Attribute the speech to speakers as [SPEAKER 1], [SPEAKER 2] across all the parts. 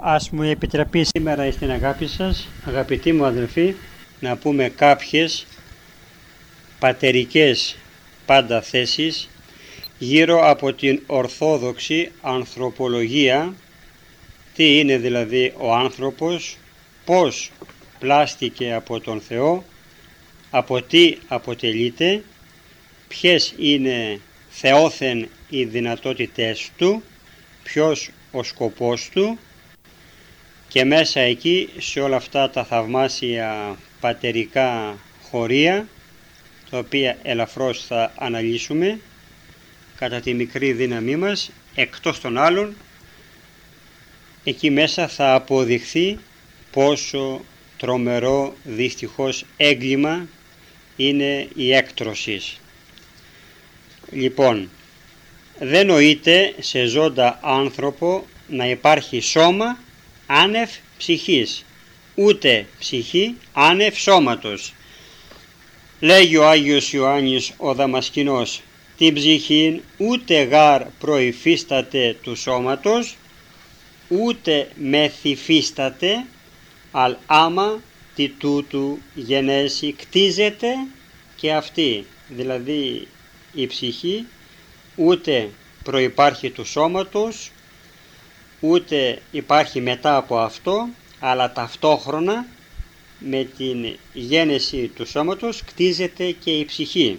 [SPEAKER 1] Ας μου επιτραπεί σήμερα στην αγάπη σας, αγαπητοί μου αδελφοί, να πούμε κάποιες πατερικές πάντα θέσεις γύρω από την ορθόδοξη ανθρωπολογία. Τι είναι δηλαδή ο άνθρωπος, πώς πλάστηκε από τον Θεό, από τι αποτελείται, ποιες είναι θεόθεν οι δυνατότητες του, ποιος ο σκοπός του, και μέσα εκεί σε όλα αυτά τα θαυμάσια πατερικά χωρία, τα οποία ελαφρώς θα αναλύσουμε κατά τη μικρή δύναμή μας, εκτός των άλλων, εκεί μέσα θα αποδειχθεί πόσο τρομερό δυστυχώς έγκλημα είναι η έκτρωση. Λοιπόν, δεν νοείται σε ζώντα άνθρωπο να υπάρχει σώμα άνευ ψυχής, ούτε ψυχή άνευ σώματος. Λέγει ο Άγιος Ιωάννης ο Δαμασκηνός, την ψυχήν ούτε γάρ προϋφίσταται του σώματος, ούτε μεθυφίσταται, αλ άμα τι τούτου γενέσει κτίζεται και αυτή. Δηλαδή η ψυχή ούτε προϋπάρχει του σώματος, ούτε υπάρχει μετά από αυτό, αλλά ταυτόχρονα με την γένεση του σώματος κτίζεται και η ψυχή.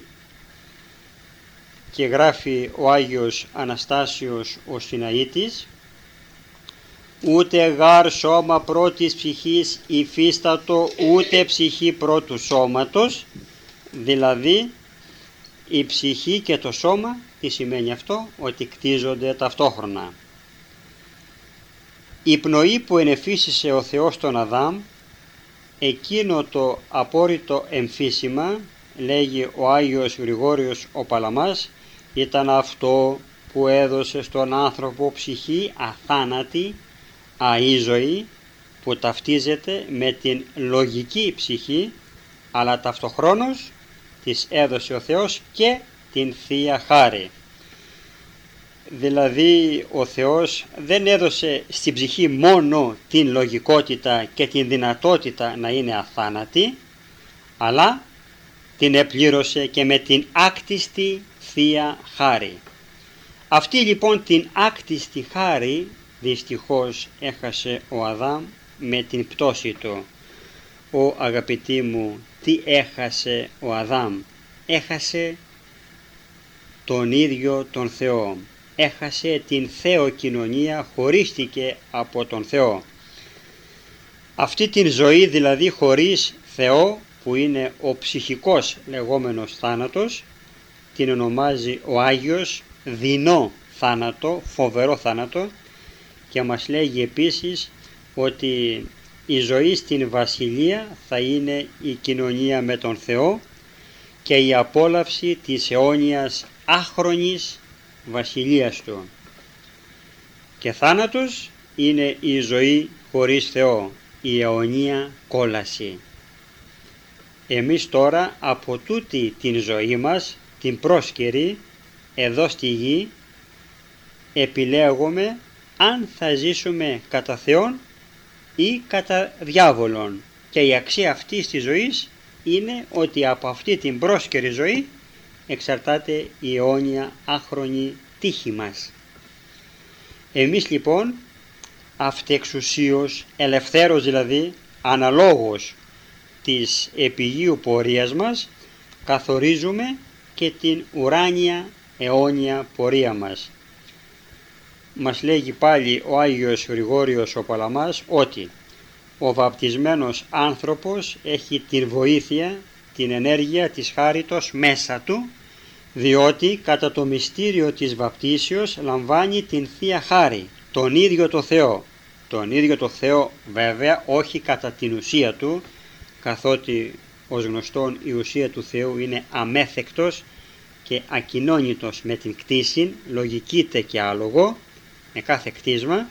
[SPEAKER 1] Και γράφει ο Άγιος Αναστάσιος ο Συναήτης, ούτε γάρ σώμα πρώτης ψυχής υφίστατο, ούτε ψυχή πρώτου σώματος. Δηλαδή η ψυχή και το σώμα, τι σημαίνει αυτό? Ότι κτίζονται ταυτόχρονα. Η πνοή που ενεφύσισε ο Θεός τον Αδάμ, εκείνο το απόρριτο εμφύσιμα, λέγει ο Άγιος Γρηγόριος ο Παλαμάς, ήταν αυτό που έδωσε στον άνθρωπο ψυχή αθάνατη, αΐζωη, που ταυτίζεται με την λογική ψυχή, αλλά ταυτοχρόνως της έδωσε ο Θεός και την Θεία Χάρη. Δηλαδή ο Θεός δεν έδωσε στην ψυχή μόνο την λογικότητα και την δυνατότητα να είναι αθάνατη, αλλά την επλήρωσε και με την άκτιστη Θεία Χάρη. Αυτή λοιπόν την άκτιστη χάρη δυστυχώς έχασε ο Αδάμ με την πτώση του. Ο αγαπητοί μου, τι έχασε ο Αδάμ? Έχασε τον ίδιο τον Θεό. Έχασε την θεοκοινωνία, χωρίστηκε από τον Θεό. Αυτή την ζωή δηλαδή χωρίς Θεό, που είναι ο ψυχικός λεγόμενος θάνατος, την ονομάζει ο Άγιος δεινό θάνατο, φοβερό θάνατο, και μας λέγει επίσης ότι η ζωή στην Βασιλεία θα είναι η κοινωνία με τον Θεό και η απόλαυση της αιώνιας άχρονης Βασιλείας του. Και θάνατος είναι η ζωή χωρίς Θεό, η αιωνία κόλαση. Εμείς τώρα από τούτη την ζωή μας, την πρόσκαιρη, εδώ στη γη, επιλέγουμε αν θα ζήσουμε κατά Θεόν ή κατά διάβολον. Και η αξία αυτής της ζωής είναι ότι από αυτή την πρόσκαιρη ζωή εξαρτάται η αιώνια άχρονη τύχη μας. Εμείς λοιπόν αυτεξουσίως, ελευθέρως δηλαδή, αναλόγως της επιγείου πορείας μας, καθορίζουμε και την ουράνια αιώνια πορεία μας. Μας λέγει πάλι ο Άγιος Γρηγόριος ο Παλαμάς ότι ο βαπτισμένος άνθρωπος έχει την βοήθεια, την ενέργεια της χάριτος μέσα του, διότι κατά το μυστήριο της βαπτίσεως λαμβάνει την Θεία Χάρη, τον ίδιο το Θεό. Τον ίδιο το Θεό βέβαια, όχι κατά την ουσία του, καθότι ως γνωστόν η ουσία του Θεού είναι αμέθεκτος και ακοινώνητος με την κτήση, λογικείται και άλογο, με κάθε κτίσμα,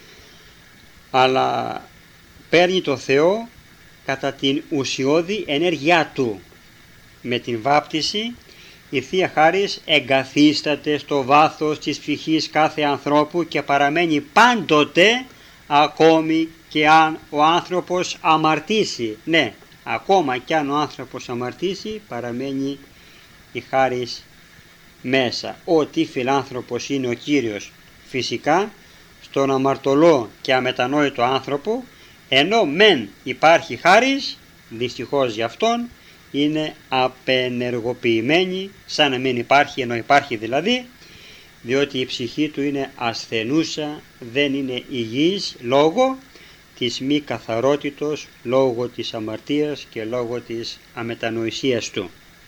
[SPEAKER 1] αλλά παίρνει το Θεό κατά την ουσιώδη ενέργειά του. Με την βάπτιση η Θεία Χάρις εγκαθίσταται στο βάθος της ψυχής κάθε ανθρώπου και παραμένει πάντοτε ακόμη και αν ο άνθρωπος αμαρτήσει. Ναι, ακόμα και αν ο άνθρωπος αμαρτήσει, παραμένει η χάρις μέσα. Ότι φιλάνθρωπος είναι ο Κύριος. Φυσικά στον αμαρτωλό και αμετανόητο άνθρωπο, ενώ μεν υπάρχει χάρις, δυστυχώς για αυτόν είναι απενεργοποιημένη, σαν να μην υπάρχει, ενώ υπάρχει δηλαδή, διότι η ψυχή του είναι ασθενούσα, δεν είναι υγιής λόγω της μη καθαρότητος, λόγω της αμαρτίας και λόγω της αμετανοησίας του.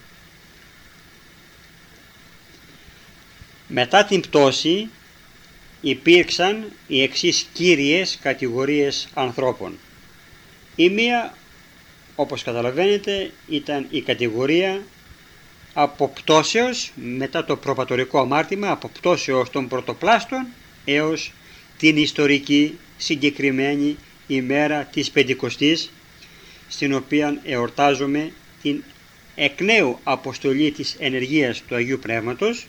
[SPEAKER 1] Μετά την πτώση υπήρξαν οι εξής κύριες κατηγορίες ανθρώπων. Η μία, όπως καταλαβαίνετε, ήταν η κατηγορία αποπτώσεως μετά το προπατορικό αμάρτημα, αποπτώσεως των πρωτοπλάστων έως την ιστορική συγκεκριμένη ημέρα της Πεντηκοστής, στην οποία εορτάζουμε την εκ νέου αποστολή της ενεργείας του Αγίου Πνεύματος,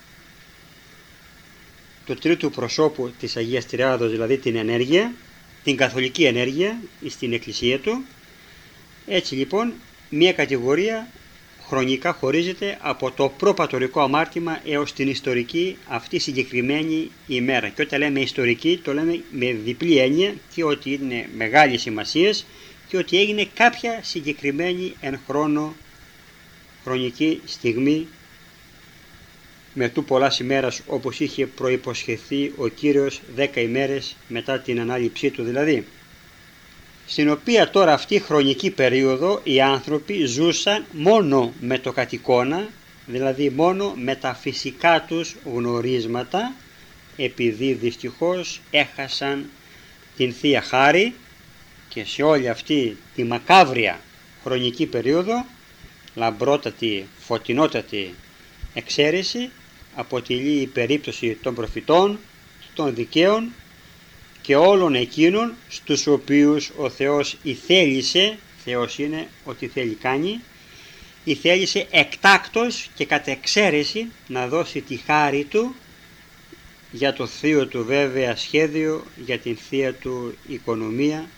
[SPEAKER 1] του τρίτου προσώπου της Αγίας Τριάδος, δηλαδή την ενέργεια, την καθολική ενέργεια στην Εκκλησία του. Έτσι λοιπόν μια κατηγορία χρονικά χωρίζεται από το προπατορικό αμάρτημα έως την ιστορική αυτή συγκεκριμένη ημέρα. Και όταν λέμε ιστορική, το λέμε με διπλή έννοια, και ότι είναι μεγάλη σημασία και ότι έγινε κάποια συγκεκριμένη εν χρόνο χρονική στιγμή με του πολλάς ημέρας, όπως είχε προϋποσχεθεί ο Κύριος 10 ημέρες μετά την ανάληψή του δηλαδή, στην οποία τώρα αυτή χρονική περίοδο οι άνθρωποι ζούσαν μόνο με το κατ' εικόνα, δηλαδή μόνο με τα φυσικά τους γνωρίσματα, επειδή δυστυχώς έχασαν την Θεία Χάρη, και σε όλη αυτή τη μακάβρια χρονική περίοδο, λαμπρότατη, φωτεινότατη εξαίρεση αποτελεί η περίπτωση των προφητών, των δικαίων και όλων εκείνων στους οποίους ο Θεός ηθέλησε, Θεός είναι ό,τι θέλει κάνει, ηθέλησε εκτάκτως και κατ' εξαίρεση να δώσει τη χάρη του για το θείο του βέβαια σχέδιο, για την θεία του οικονομία,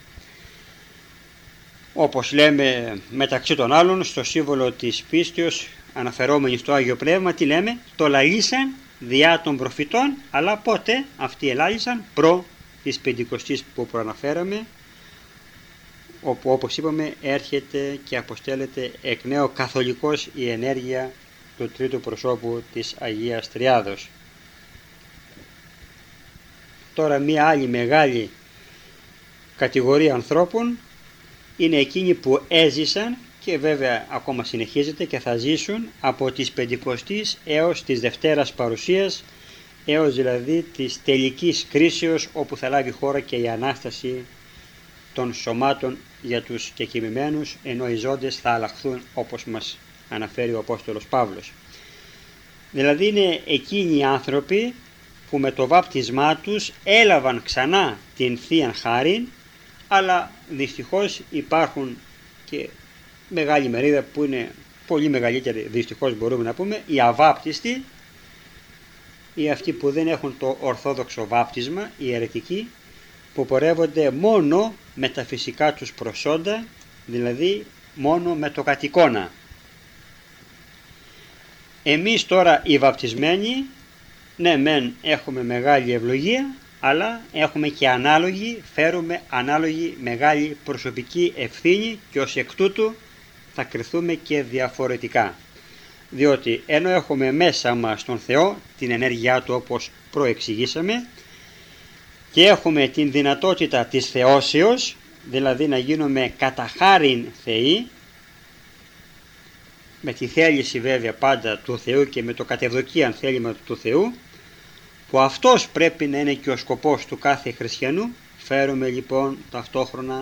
[SPEAKER 1] όπως λέμε μεταξύ των άλλων στο σύμβολο της πίστεως, αναφερόμενοι στο Άγιο Πνεύμα, τι λέμε? Το λαλήσαν διά των προφητών, αλλά πότε αυτοί ελάλησαν? Προ της Πεντηκοστής που προαναφέραμε, όπου όπως είπαμε έρχεται και αποστέλλεται εκ νέου καθολικός η ενέργεια του τρίτου προσώπου της Αγίας Τριάδος. Τώρα μία άλλη μεγάλη κατηγορία ανθρώπων είναι εκείνοι που έζησαν και βέβαια ακόμα συνεχίζεται και θα ζήσουν από τις Πεντηκοστής έως της Δευτέρας Παρουσίας, έως δηλαδή της τελικής κρίσεως, όπου θα λάβει χώρα και η Ανάσταση των σωμάτων για τους κεκοιμημένους, ενώ οι ζώντες θα αλλάχθουν, όπως μας αναφέρει ο Απόστολος Παύλος. Δηλαδή είναι εκείνοι οι άνθρωποι που με το βάπτισμά τους έλαβαν ξανά την Θείαν Χάριν, αλλά δυστυχώς υπάρχουν και μεγάλη μερίδα που είναι πολύ μεγαλύτερη, δυστυχώς μπορούμε να πούμε, οι αβάπτιστοι ή αυτοί που δεν έχουν το ορθόδοξο βάπτισμα, οι αιρετικοί, που πορεύονται μόνο με τα φυσικά τους προσόντα, δηλαδή μόνο με το κατ' εικόνα. Εμείς τώρα οι βαπτισμένοι, ναι μεν έχουμε μεγάλη ευλογία, αλλά έχουμε και φέρουμε ανάλογη μεγάλη προσωπική ευθύνη και ως εκ τούτου θα κριθούμε και διαφορετικά. Διότι ενώ έχουμε μέσα μας τον Θεό, την ενέργειά του όπως προεξηγήσαμε, και έχουμε την δυνατότητα της θεώσεως, δηλαδή να γίνουμε κατά χάριν θεοί, με τη θέληση βέβαια πάντα του Θεού και με το κατευδοκίαν θέλημα του Θεού, που αυτός πρέπει να είναι και ο σκοπός του κάθε χριστιανού, φέρουμε λοιπόν ταυτόχρονα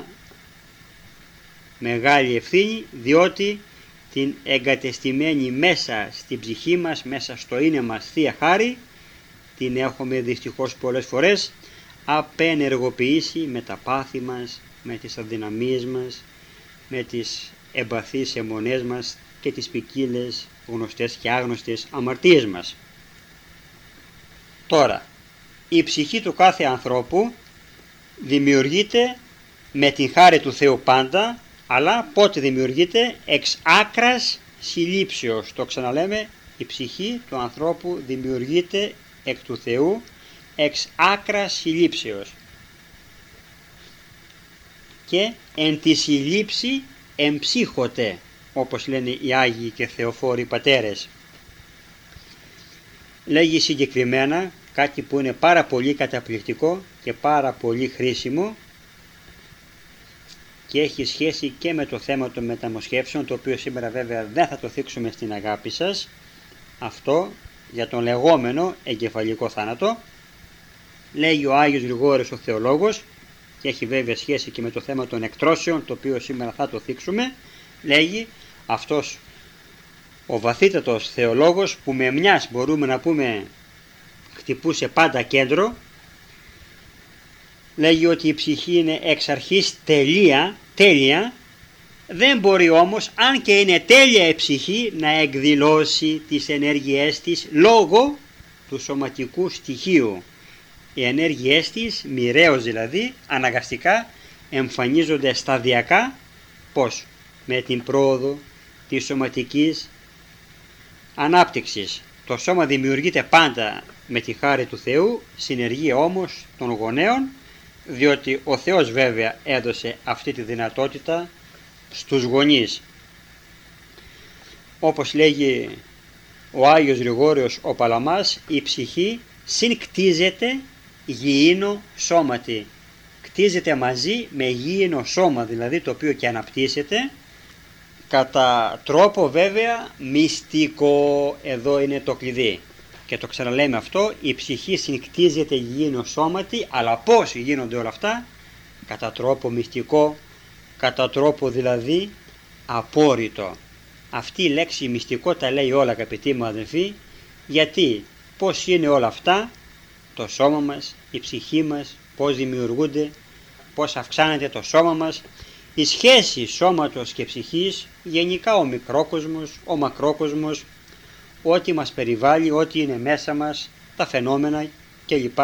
[SPEAKER 1] μεγάλη ευθύνη, διότι την εγκατεστημένη μέσα στην ψυχή μας, μέσα στο είναι μας Θεία Χάρη, την έχουμε δυστυχώς πολλές φορές απενεργοποιήσει με τα πάθη μας, με τις αδυναμίες μας, με τις εμπαθείς αιμονές μας και τις ποικίλες γνωστές και άγνωστες αμαρτίες μας. Τώρα, η ψυχή του κάθε ανθρώπου δημιουργείται με την χάρη του Θεού πάντα, αλλά πότε δημιουργείται? Εξ άκρας συλλήψεως. Το ξαναλέμε, η ψυχή του ανθρώπου δημιουργείται εκ του Θεού εξ άκρας συλλήψεως. Και εν τη συλλήψη εμψύχωται, όπως λένε οι Άγιοι και Θεοφόροι πατέρες. Λέγει συγκεκριμένα κάτι που είναι πάρα πολύ καταπληκτικό και πάρα πολύ χρήσιμο και έχει σχέση και με το θέμα των μεταμοσχεύσεων, το οποίο σήμερα βέβαια δεν θα το θίξουμε στην αγάπη σας, αυτό για τον λεγόμενο εγκεφαλικό θάνατο. Λέγει ο Άγιος Γρηγόριος ο Θεολόγος, και έχει βέβαια σχέση και με το θέμα των εκτρώσεων, το οποίο σήμερα θα το θίξουμε. Λέγει αυτός ο βαθύτατος θεολόγος, που με μιας μπορούμε να πούμε χτυπούσε πάντα κέντρο, λέγει ότι η ψυχή είναι εξ αρχής τέλεια, δεν μπορεί όμως, αν και είναι τέλεια η ψυχή, να εκδηλώσει τις ενέργειές της λόγω του σωματικού στοιχείου. Οι ενέργειές της, μοιραίως δηλαδή, αναγκαστικά εμφανίζονται σταδιακά. Πώς? Με την πρόοδο της σωματικής ανάπτυξης. Το σώμα δημιουργείται πάντα με τη χάρη του Θεού, συνεργεία όμως των γονέων, διότι ο Θεός βέβαια έδωσε αυτή τη δυνατότητα στους γονείς. Όπως λέγει ο Άγιος Γρηγόριος ο Παλαμάς, η ψυχή συνκτίζεται γηίνο σώματι. Κτίζεται μαζί με γήινο σώμα, δηλαδή το οποίο και αναπτύσσεται κατά τρόπο βέβαια μυστικό. Εδώ είναι το κλειδί και το ξαναλέμε αυτό, η ψυχή συνκτίζεται γήινο σώματι, αλλά πώς γίνονται όλα αυτά? Κατά τρόπο μυστικό, κατά τρόπο δηλαδή απόρριτο. Αυτή η λέξη μυστικό τα λέει όλα, αγαπητοί μου αδελφοί. Γιατί? Πώς είναι όλα αυτά? Το σώμα μας, η ψυχή μας, πώς δημιουργούνται, πώς αυξάνεται το σώμα μας, η σχέση σώματος και ψυχής, γενικά ο μικρόκοσμος, ο μακρόκοσμος, ό,τι μας περιβάλλει, ό,τι είναι μέσα μας, τα φαινόμενα κλπ.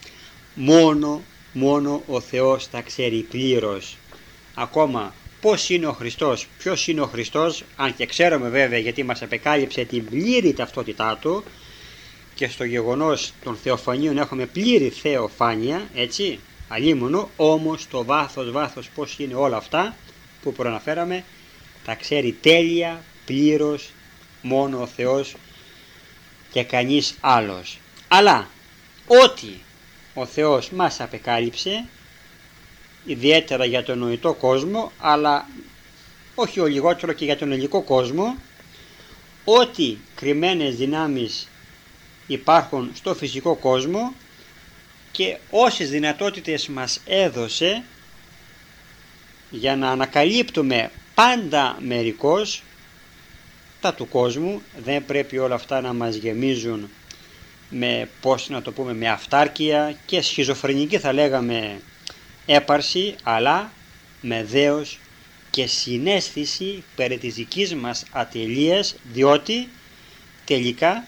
[SPEAKER 1] Μόνο ο Θεός τα ξέρει πλήρως. Ακόμα πώς είναι ο Χριστός, ποιος είναι ο Χριστός, αν και ξέρουμε βέβαια, γιατί μας απεκάλυψε την πλήρη ταυτότητά Του, και στο γεγονός των θεοφανίων έχουμε πλήρη θεοφάνεια, έτσι, αλίμονο, όμως το βάθος πώς είναι όλα αυτά που προαναφέραμε, τα ξέρει τέλεια, πλήρως, μόνο ο Θεός και κανείς άλλος. Αλλά ό,τι ο Θεός μας απεκάλυψε, ιδιαίτερα για τον νοητό κόσμο, αλλά όχι ο λιγότερο και για τον υλικό κόσμο, ό,τι κρυμμένες δυνάμεις υπάρχουν στο φυσικό κόσμο και όσες δυνατότητες μας έδωσε για να ανακαλύπτουμε πάντα μερικώς τα του κόσμου, δεν πρέπει όλα αυτά να μας γεμίζουν με, πώς να το πούμε, με αυτάρκεια και σχιζοφρενική θα λέγαμε έπαρση, αλλά με δέος και συναίσθηση περί της δικής μας ατελείας, διότι τελικά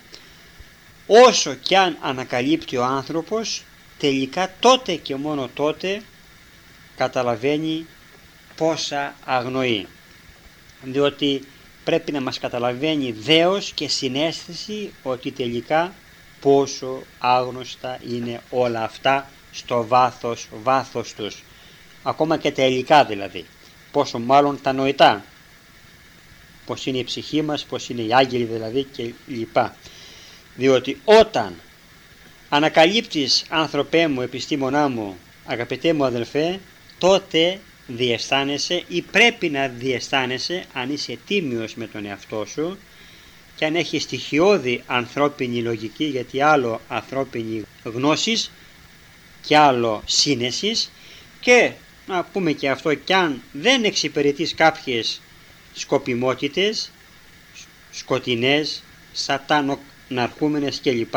[SPEAKER 1] όσο κι αν ανακαλύπτει ο άνθρωπος, τελικά τότε και μόνο τότε καταλαβαίνει πόσα αγνοεί, διότι πρέπει να μας καταλαβαίνει δέος και συναίσθηση ότι τελικά πόσο άγνωστα είναι όλα αυτά στο βάθος τους, ακόμα και τα υλικά δηλαδή, πόσο μάλλον τα νοητά, πως είναι η ψυχή μας, πως είναι οι άγγελοι δηλαδή και λοιπά. Διότι όταν ανακαλύπτεις, άνθρωπέ μου, επιστήμονά μου, αγαπητέ μου αδελφέ, τότε διαισθάνεσαι ή πρέπει να διαισθάνεσαι, αν είσαι τίμιος με τον εαυτό σου και αν έχεις στοιχειώδη ανθρώπινη λογική, γιατί άλλο ανθρώπινη γνώσης και άλλο σύνεσης, και να πούμε και αυτό, κι αν δεν εξυπηρετείς κάποιες σκοπιμότητες σκοτεινές, σατανοκναρχούμενες κλπ,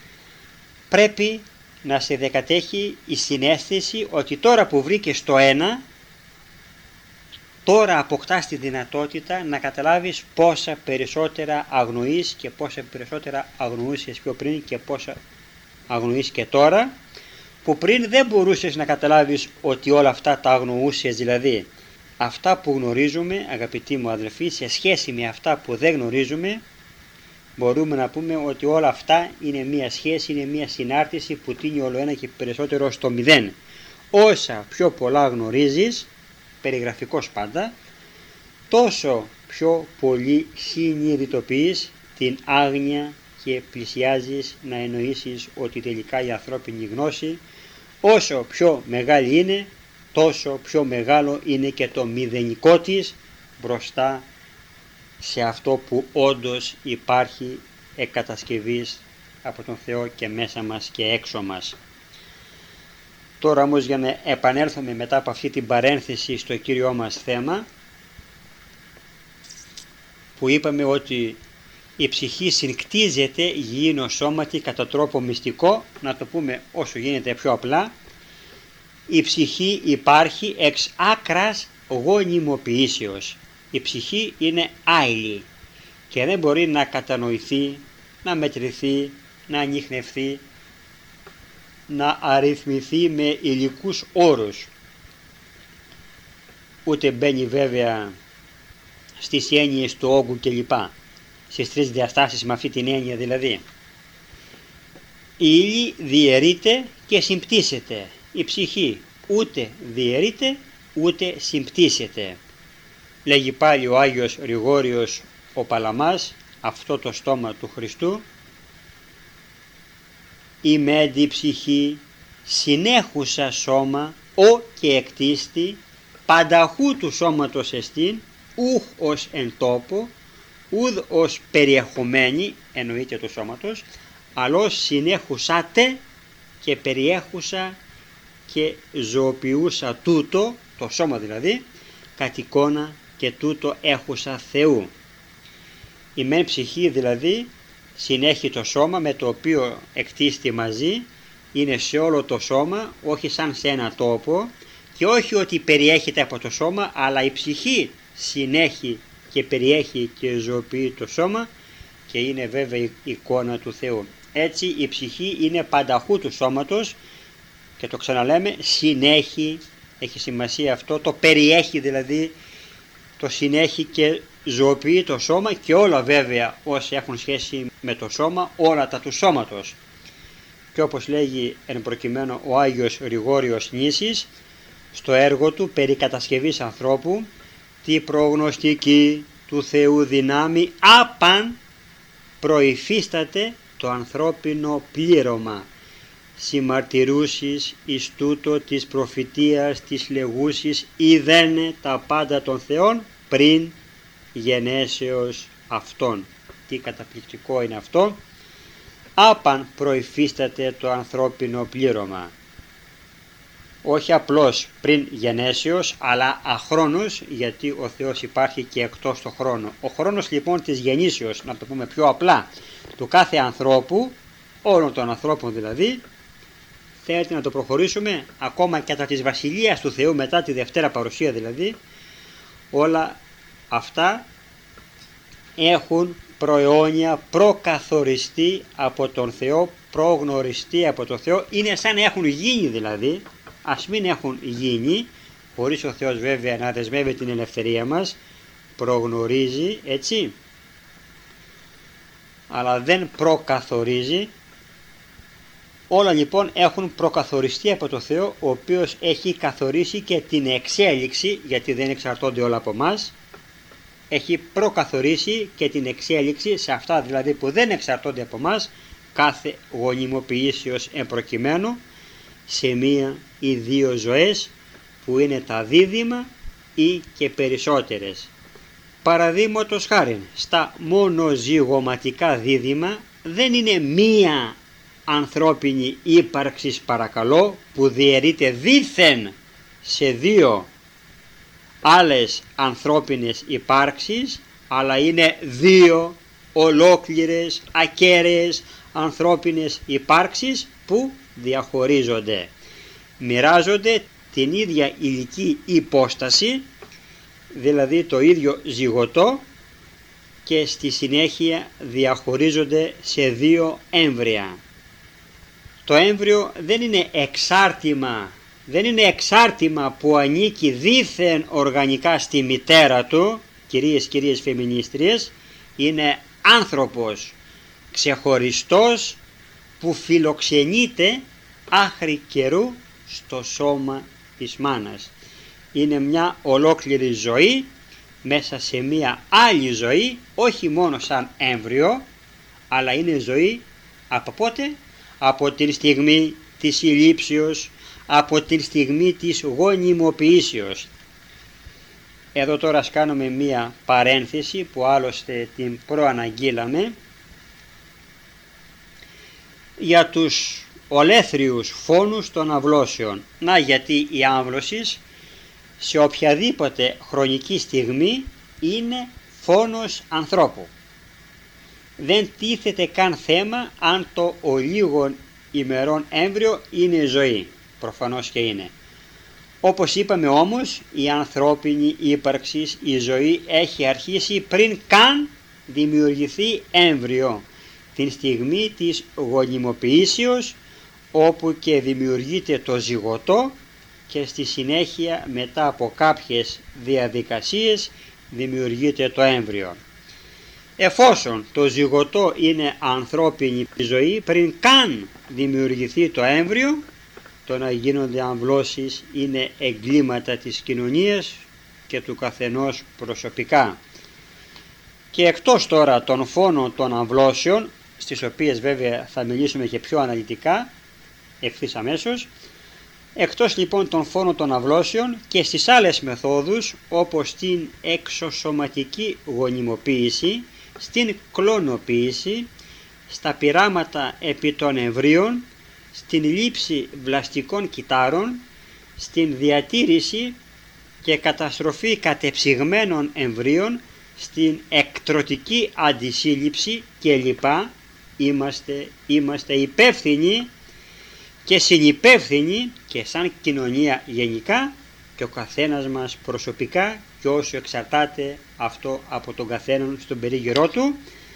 [SPEAKER 1] πρέπει να σε δεκατέχει η συναίσθηση ότι τώρα που βρήκες το ένα, τώρα αποκτάς τη δυνατότητα να καταλάβεις πόσα περισσότερα αγνοείς και πόσα περισσότερα αγνοούσες πιο πριν και πόσα αγνοείς και τώρα, που πριν δεν μπορούσες να καταλάβεις ότι όλα αυτά τα αγνοούσες, δηλαδή αυτά που γνωρίζουμε, αγαπητοί μου αδελφοί, σε σχέση με αυτά που δεν γνωρίζουμε, μπορούμε να πούμε ότι όλα αυτά είναι μία σχέση, είναι μία συνάρτηση που τίνει όλο ένα και περισσότερο στο μηδέν. Όσα πιο πολλά γνωρίζεις, περιγραφικός πάντα, τόσο πιο πολύ συνειδητοποιείς την άγνοια και πλησιάζεις να εννοήσεις ότι τελικά η ανθρώπινη γνώση, όσο πιο μεγάλη είναι, τόσο πιο μεγάλο είναι και το μηδενικό της μπροστά σε αυτό που όντως υπάρχει εκ κατασκευής από τον Θεό και μέσα μας και έξω μας. Τώρα όμως, για να επανέλθουμε μετά από αυτή την παρένθεση στο κύριό μας θέμα, που είπαμε ότι η ψυχή συνκτίζεται γήινο σώματι κατά τρόπο μυστικό, να το πούμε όσο γίνεται πιο απλά, η ψυχή υπάρχει εξ άκρας γονιμοποιήσεως. Η ψυχή είναι άειλη και δεν μπορεί να κατανοηθεί, να μετρηθεί, να ανιχνευθεί, να αριθμηθεί με υλικούς όρους. Ούτε μπαίνει βέβαια στις έννοιες του όγκου κλπ. Στις τρεις διαστάσεις με αυτή την έννοια δηλαδή. Η ύλη διαιρείται και συμπτύσσεται. Η ψυχή ούτε διαιρείται ούτε συμπτύσσεται. Λέγει πάλι ο Άγιος Γρηγόριος ο Παλαμάς, αυτό το στόμα του Χριστού, η μέντη ψυχή συνέχουσα σώμα ο και εκτίστη πανταχού του σώματος εστίν, ούχ ως εν τόπο, ουδ ως περιεχομένη, εννοείται του σώματος, αλλώς συνέχουσάτε και περιέχουσα και ζωοποιούσα τούτο, το σώμα δηλαδή, κατ' εικόνα και τούτο έχουσα Θεού. Η μεν ψυχή δηλαδή συνέχει το σώμα με το οποίο εκτίστη μαζί, είναι σε όλο το σώμα, όχι σαν σε ένα τόπο, και όχι ότι περιέχεται από το σώμα, αλλά η ψυχή συνέχει και περιέχει και ζωοποιεί το σώμα και είναι βέβαια η εικόνα του Θεού. Έτσι η ψυχή είναι πανταχού του σώματος και το ξαναλέμε, συνέχει, έχει σημασία αυτό, το περιέχει δηλαδή, το συνέχει και ζωοποιεί το σώμα και όλα βέβαια όσοι έχουν σχέση με το σώμα, όλα τα του σώματος. Και όπως λέγει εν προκειμένου ο Άγιος Γρηγόριος Νήσης στο έργο του περί κατασκευής ανθρώπου, τη προγνωστική του Θεού δυνάμει άπαν προϋφίσταται το ανθρώπινο πλήρωμα, συμμαρτυρούσεις εις τούτο της προφητείας της λεγούσης ειδένε τα πάντα των Θεών πριν γενέσεως αυτών. Τι καταπληκτικό είναι αυτό! Άπαν προϋφίσταται το ανθρώπινο πλήρωμα. Όχι απλώς πριν γενέσεως, αλλά αχρόνος, γιατί ο Θεός υπάρχει και εκτός το χρόνο. Ο χρόνος λοιπόν της γεννήσεως, να το πούμε πιο απλά, του κάθε ανθρώπου, όλων των ανθρώπων δηλαδή, θέλετε να το προχωρήσουμε ακόμα και κατά της Βασιλείας του Θεού μετά τη Δευτέρα Παρουσία δηλαδή, όλα αυτά έχουν προαιώνια προκαθοριστεί από τον Θεό, προγνωριστεί από τον Θεό, είναι σαν να έχουν γίνει δηλαδή, ας μην έχουν γίνει, χωρίς ο Θεός βέβαια να δεσμεύει την ελευθερία μας, προγνωρίζει έτσι, αλλά δεν προκαθορίζει. Όλα λοιπόν έχουν προκαθοριστεί από τον Θεό, ο οποίος έχει καθορίσει και την εξέλιξη, γιατί δεν εξαρτώνται όλα από μας, έχει προκαθορίσει και την εξέλιξη σε αυτά δηλαδή που δεν εξαρτώνται από μας, κάθε γονιμοποιήσεως εμπροκειμένου, σε μία ή δύο ζωές που είναι τα δίδυμα ή και περισσότερες. Παραδείγματος χάριν, στα μονοζυγωματικά δίδυμα δεν είναι μία ανθρώπινη ύπαρξης παρακαλώ που διαιρείται δήθεν σε δύο άλλες ανθρώπινες υπάρξεις, αλλά είναι δύο ολόκληρες ακέραιες ανθρώπινες υπάρξεις που διαχωρίζονται, μοιράζονται την ίδια υλική υπόσταση, δηλαδή το ίδιο ζυγωτό, και στη συνέχεια διαχωρίζονται σε δύο έμβρια. το έμβριο δεν είναι εξάρτημα που ανήκει δήθεν οργανικά στη μητέρα του, κυρίες φεμινίστριες, είναι άνθρωπος ξεχωριστός που φιλοξενείται άχρη καιρού στο σώμα της μάνας. Είναι μια ολόκληρη ζωή μέσα σε μια άλλη ζωή, όχι μόνο σαν έμβριο, αλλά είναι ζωή από πότε? Από την στιγμή της συλλήψεως, από την στιγμή της γονιμοποιήσεως. Εδώ τώρα ας κάνουμε μία παρένθεση που άλλωστε την προαναγγείλαμε για τους ολέθριους φόνους των αυλώσεων. Να, γιατί η άμβλωση σε οποιαδήποτε χρονική στιγμή είναι φόνος ανθρώπου. Δεν τίθεται καν θέμα αν το ολίγων ημερών έμβριο είναι ζωή. Προφανώς και είναι. Όπως είπαμε όμως, η ανθρώπινη ύπαρξη, η ζωή έχει αρχίσει πριν καν δημιουργηθεί έμβριο, την στιγμή της γονιμοποιήσεως, όπου και δημιουργείται το ζυγωτό και στη συνέχεια μετά από κάποιες διαδικασίες δημιουργείται το έμβριο. Εφόσον το ζυγωτό είναι ανθρώπινη ζωή, πριν καν δημιουργηθεί το έμβριο, το να γίνονται αμβλώσεις είναι εγκλήματα της κοινωνίας και του καθενός προσωπικά. Και εκτός τώρα των φόνων των αμβλώσεων, στις οποίες βέβαια θα μιλήσουμε και πιο αναλυτικά ευθύς αμέσως, εκτός λοιπόν των φόνων των αμβλώσεων και στις άλλες μεθόδους, όπως την εξωσωματική γονιμοποίηση, στην κλωνοποίηση, στα πειράματα επί των εμβρίων, στην λήψη βλαστικών κυτάρων, στην διατήρηση και καταστροφή κατεψυγμένων εμβρίων, στην εκτρωτική αντισύλληψη κλπ. Είμαστε υπεύθυνοι και συνυπεύθυνοι και σαν κοινωνία γενικά και ο καθένας μας προσωπικά και όσο εξαρτάται αυτό από τον καθέναν στον περίγυρό του,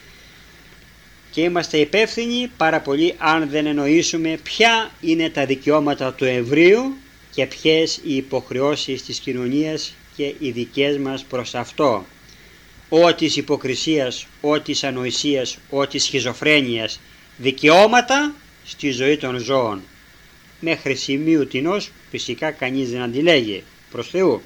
[SPEAKER 1] και είμαστε υπεύθυνοι πάρα πολύ αν δεν εννοήσουμε ποια είναι τα δικαιώματα του εμβρίου και ποιες οι υποχρεώσεις της κοινωνίας και οι δικές μας προς αυτό. Ό της υποκρισίας, ό της ανοησίας, ό της σχιζοφρένειας, δικαιώματα στη ζωή των ζώων. Μέχρι σημείου τινός φυσικά κανείς δεν αντιλέγει, προς Θεού.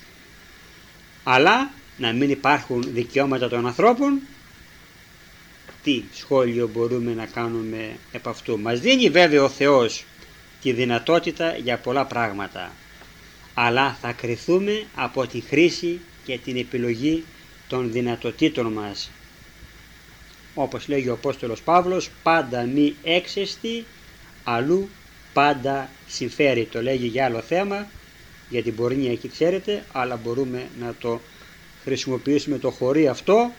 [SPEAKER 1] Αλλά να μην υπάρχουν δικαιώματα των ανθρώπων, τι σχόλιο μπορούμε να κάνουμε επ' αυτού? Μας δίνει βέβαια ο Θεός τη δυνατότητα για πολλά πράγματα, αλλά θα κριθούμε από τη χρήση και την επιλογή των δυνατοτήτων μας. Όπως λέγει ο Απόστολος Παύλος, πάντα μη έξεστη, αλλού πάντα συμφέρει. Το λέγει για άλλο θέμα, για την πορνεία εκεί ξέρετε, αλλά μπορούμε να το χρησιμοποιήσουμε το χωρί αυτό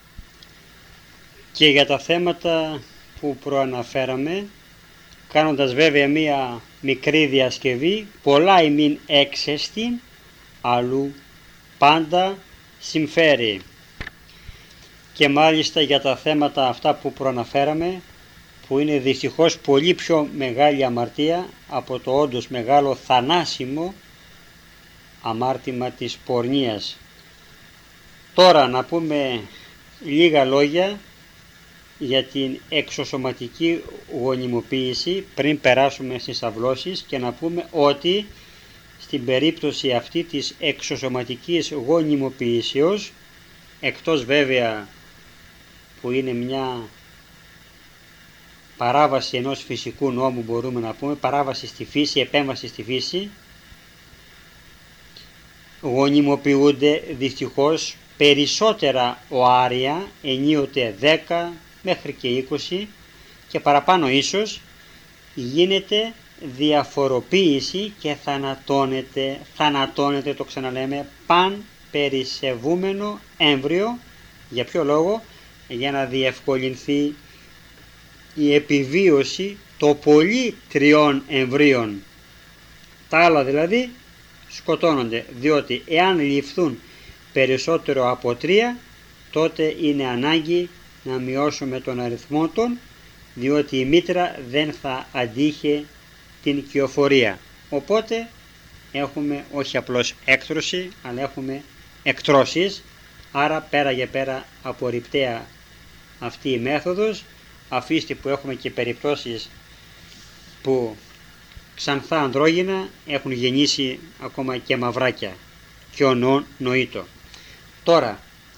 [SPEAKER 1] και για τα θέματα που προαναφέραμε, κάνοντας βέβαια μία μικρή διασκευή, πολλά ημίν έξεστη, αλλού πάντα συμφέρει. Και μάλιστα για τα θέματα αυτά που προαναφέραμε, που είναι δυστυχώς πολύ πιο μεγάλη αμαρτία από το όντως μεγάλο θανάσιμο αμάρτημα της πορνείας. Τώρα να πούμε λίγα λόγια για την εξωσωματική γονιμοποίηση πριν περάσουμε στις αυλώσεις, και να πούμε ότι στην περίπτωση αυτή της εξωσωματικής γονιμοποίησεως, εκτός βέβαια που είναι μια παράβαση ενός φυσικού νόμου, μπορούμε να πούμε παράβαση στη φύση, επέμβαση στη φύση, γονιμοποιούνται δυστυχώς περισσότερα οάρια, ενίοτε 10 μέχρι και 20 και παραπάνω ίσως, γίνεται διαφοροποίηση και θανατώνεται, το ξαναλέμε, παν περισσευούμενο έμβριο. Για ποιο λόγο? Για να διευκολυνθεί η επιβίωση το πολύ 3 εμβρίων. Τα άλλα δηλαδή σκοτώνονται, διότι εάν ληφθούν περισσότερο από 3, τότε είναι ανάγκη να μειώσουμε τον αριθμό των διότι η μήτρα δεν θα αντίχε την κυοφορία. Οπότε έχουμε όχι απλώς έκτρωση, αλλά έχουμε εκτρώσεις, άρα πέρα για πέρα απορριπταία αυτή η μέθοδος. Αφήστε που έχουμε και περιπτώσεις που ξανθά ανδρόγυνα έχουν γεννήσει ακόμα και μαυράκια και ο νοήτο. Τώρα,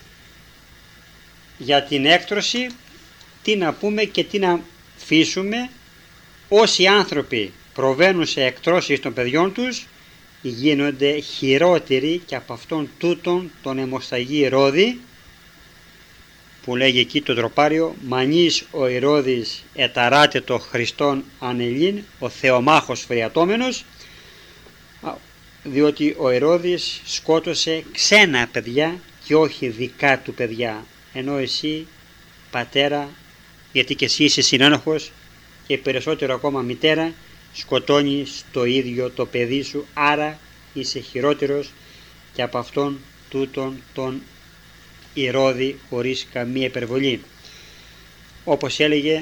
[SPEAKER 1] για την έκτρωση τι να πούμε και τι να αφήσουμε. Όσοι άνθρωποι προβαίνουν σε εκτρώσεις των παιδιών τους γίνονται χειρότεροι και από αυτόν τούτον τον αιμοσταγή Ηρώδη, που λέγει εκεί το τροπάριο, «Μανής ο Ηρώδης εταράτε το Χριστόν ανελήν, ο Θεομάχος φριατώμενος», διότι ο Ηρώδης σκότωσε ξένα παιδιά και όχι δικά του παιδιά, ενώ εσύ πατέρα, γιατί και εσύ είσαι συνένοχος και περισσότερο ακόμα μητέρα, σκοτώνεις το ίδιο το παιδί σου, άρα είσαι χειρότερος και από αυτόν τούτον τον Ηρώδη χωρίς καμία υπερβολή. Όπως έλεγε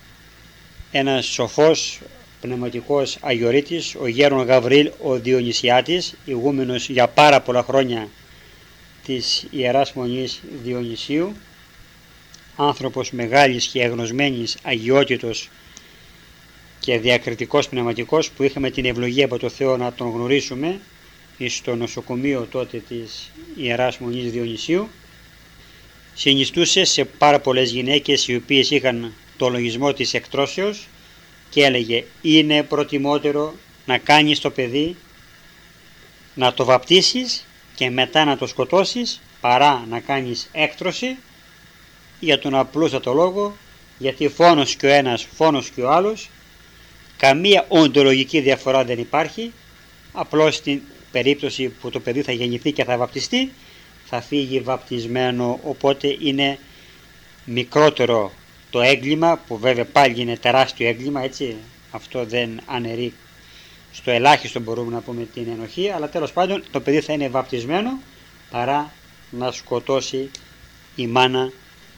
[SPEAKER 1] ένας σοφός πνευματικός αγιορείτης, ο γέρον Γαβρίλ ο Διονυσιάτης, ηγούμενος για πάρα πολλά χρόνια της Ιεράς Μονής Διονυσίου, άνθρωπος μεγάλης και εγνωσμένης αγιότητος και διακριτικός πνευματικός, που είχαμε την ευλογία από το Θεό να τον γνωρίσουμε στο νοσοκομείο τότε της Ιεράς Μονής Διονυσίου. Συνιστούσε σε πάρα πολλές γυναίκες οι οποίες είχαν το λογισμό της εκτρώσεως και έλεγε: είναι προτιμότερο να κάνεις το παιδί, να το βαπτίσεις και μετά να το σκοτώσεις, παρά να κάνεις έκτρωση, για τον απλούστατο λόγο, γιατί φόνος και ο ένας, φόνος και ο άλλος, καμία οντολογική διαφορά δεν υπάρχει. Απλώς στην περίπτωση που το παιδί θα γεννηθεί και θα βαπτιστεί, θα φύγει βαπτισμένο, οπότε είναι μικρότερο το έγκλημα, που βέβαια πάλι είναι τεράστιο έγκλημα, έτσι, αυτό δεν αναιρεί, στο ελάχιστο μπορούμε να πούμε την ενοχή, αλλά τέλος πάντων το παιδί θα είναι βαπτισμένο παρά να σκοτώσει η μάνα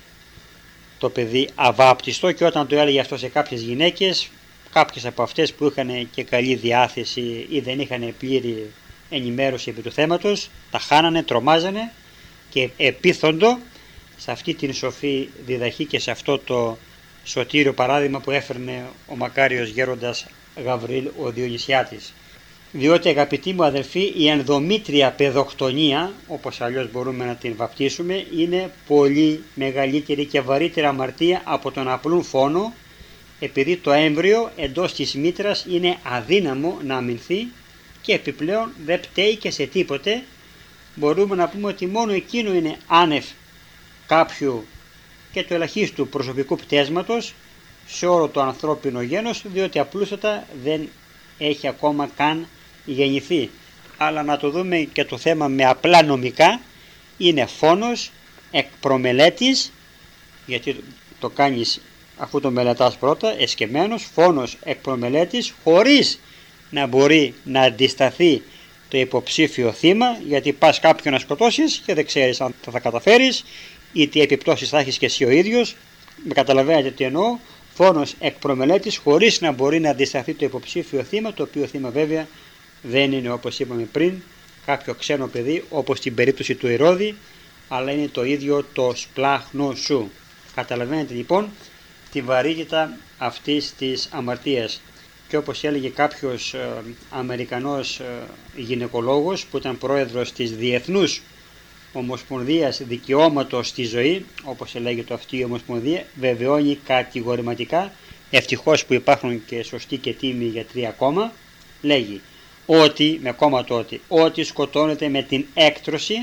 [SPEAKER 1] το παιδί αβάπτιστο. Και όταν το έλεγε αυτό σε κάποιες γυναίκες, κάποιες από αυτές που είχαν και καλή διάθεση ή δεν είχαν πλήρη ενημέρωση επί του θέματος, τα χάνανε, τρομάζανε και επίθοντο σε αυτή την σοφή διδαχή και σε αυτό το σωτήριο παράδειγμα που έφερνε ο μακάριος γέροντας Γαβρίλ ο Διονυσιάτης. Διότι, αγαπητοί μου αδελφοί, η ενδομήτρια παιδοκτονία, όπως αλλιώς μπορούμε να την βαπτίσουμε, είναι πολύ μεγαλύτερη και βαρύτερη αμαρτία από τον απλούν φόνο, επειδή το έμβριο εντός της μήτρας είναι αδύναμο να αμυνθεί και επιπλέον δεν πταίει και σε τίποτε. Μπορούμε να πούμε ότι μόνο εκείνο είναι άνευ κάποιου και του ελαχίστου προσωπικού πτέσματος σε όλο το ανθρώπινο γένος, διότι απλούστατα δεν έχει ακόμα καν γεννηθεί. Αλλά να το δούμε και το θέμα με απλά νομικά, είναι φόνος εκ προμελέτης, γιατί το κάνεις αφού το μελετάς πρώτα, εσκεμμένος, φόνος εκ προμελέτης, χωρίς να μπορεί να αντισταθεί το υποψήφιο θύμα, γιατί πας κάποιον να σκοτώσεις και δεν ξέρεις αν θα καταφέρεις ή τι επιπτώσεις θα έχεις και εσύ ο ίδιος. Με καταλαβαίνετε τι εννοώ. Φόνος εκ προμελέτης, χωρίς να μπορεί να αντισταθεί το υποψήφιο θύμα, το οποίο θύμα βέβαια δεν είναι, όπως είπαμε πριν, κάποιο ξένο παιδί, όπως στην περίπτωση του Ηρώδη, αλλά είναι το ίδιο το σπλάχνο σου. Καταλαβαίνετε λοιπόν τη βαρύτητα αυτής της αμαρτίας. Και όπως έλεγε κάποιος Αμερικανός γυναικολόγος που ήταν πρόεδρος της Διεθνούς Ομοσπονδίας Δικαιώματος στη Ζωή, όπως λέγεται αυτή η Ομοσπονδία, βεβαιώνει κατηγορηματικά, ευτυχώς που υπάρχουν και σωστοί και τίμοι γιατροί ακόμα, λέγει ότι, με κόμμα το ότι σκοτώνεται με την έκτρωση,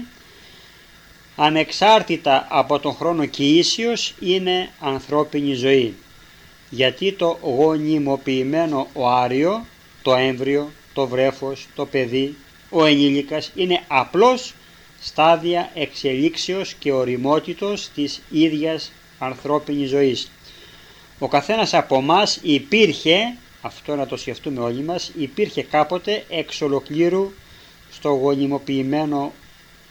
[SPEAKER 1] ανεξάρτητα από τον χρόνο κοίησιος, είναι ανθρώπινη ζωή. Γιατί το γονιμοποιημένο οάριο, το έμβριο, το βρέφος, το παιδί, ο ενήλικας είναι απλώς στάδια εξελίξεως και οριμότητος της ίδιας ανθρώπινης ζωής. Ο καθένας από μας υπήρχε, αυτό να το σκεφτούμε όλοι μας, υπήρχε κάποτε εξ ολοκλήρου στο γονιμοποιημένο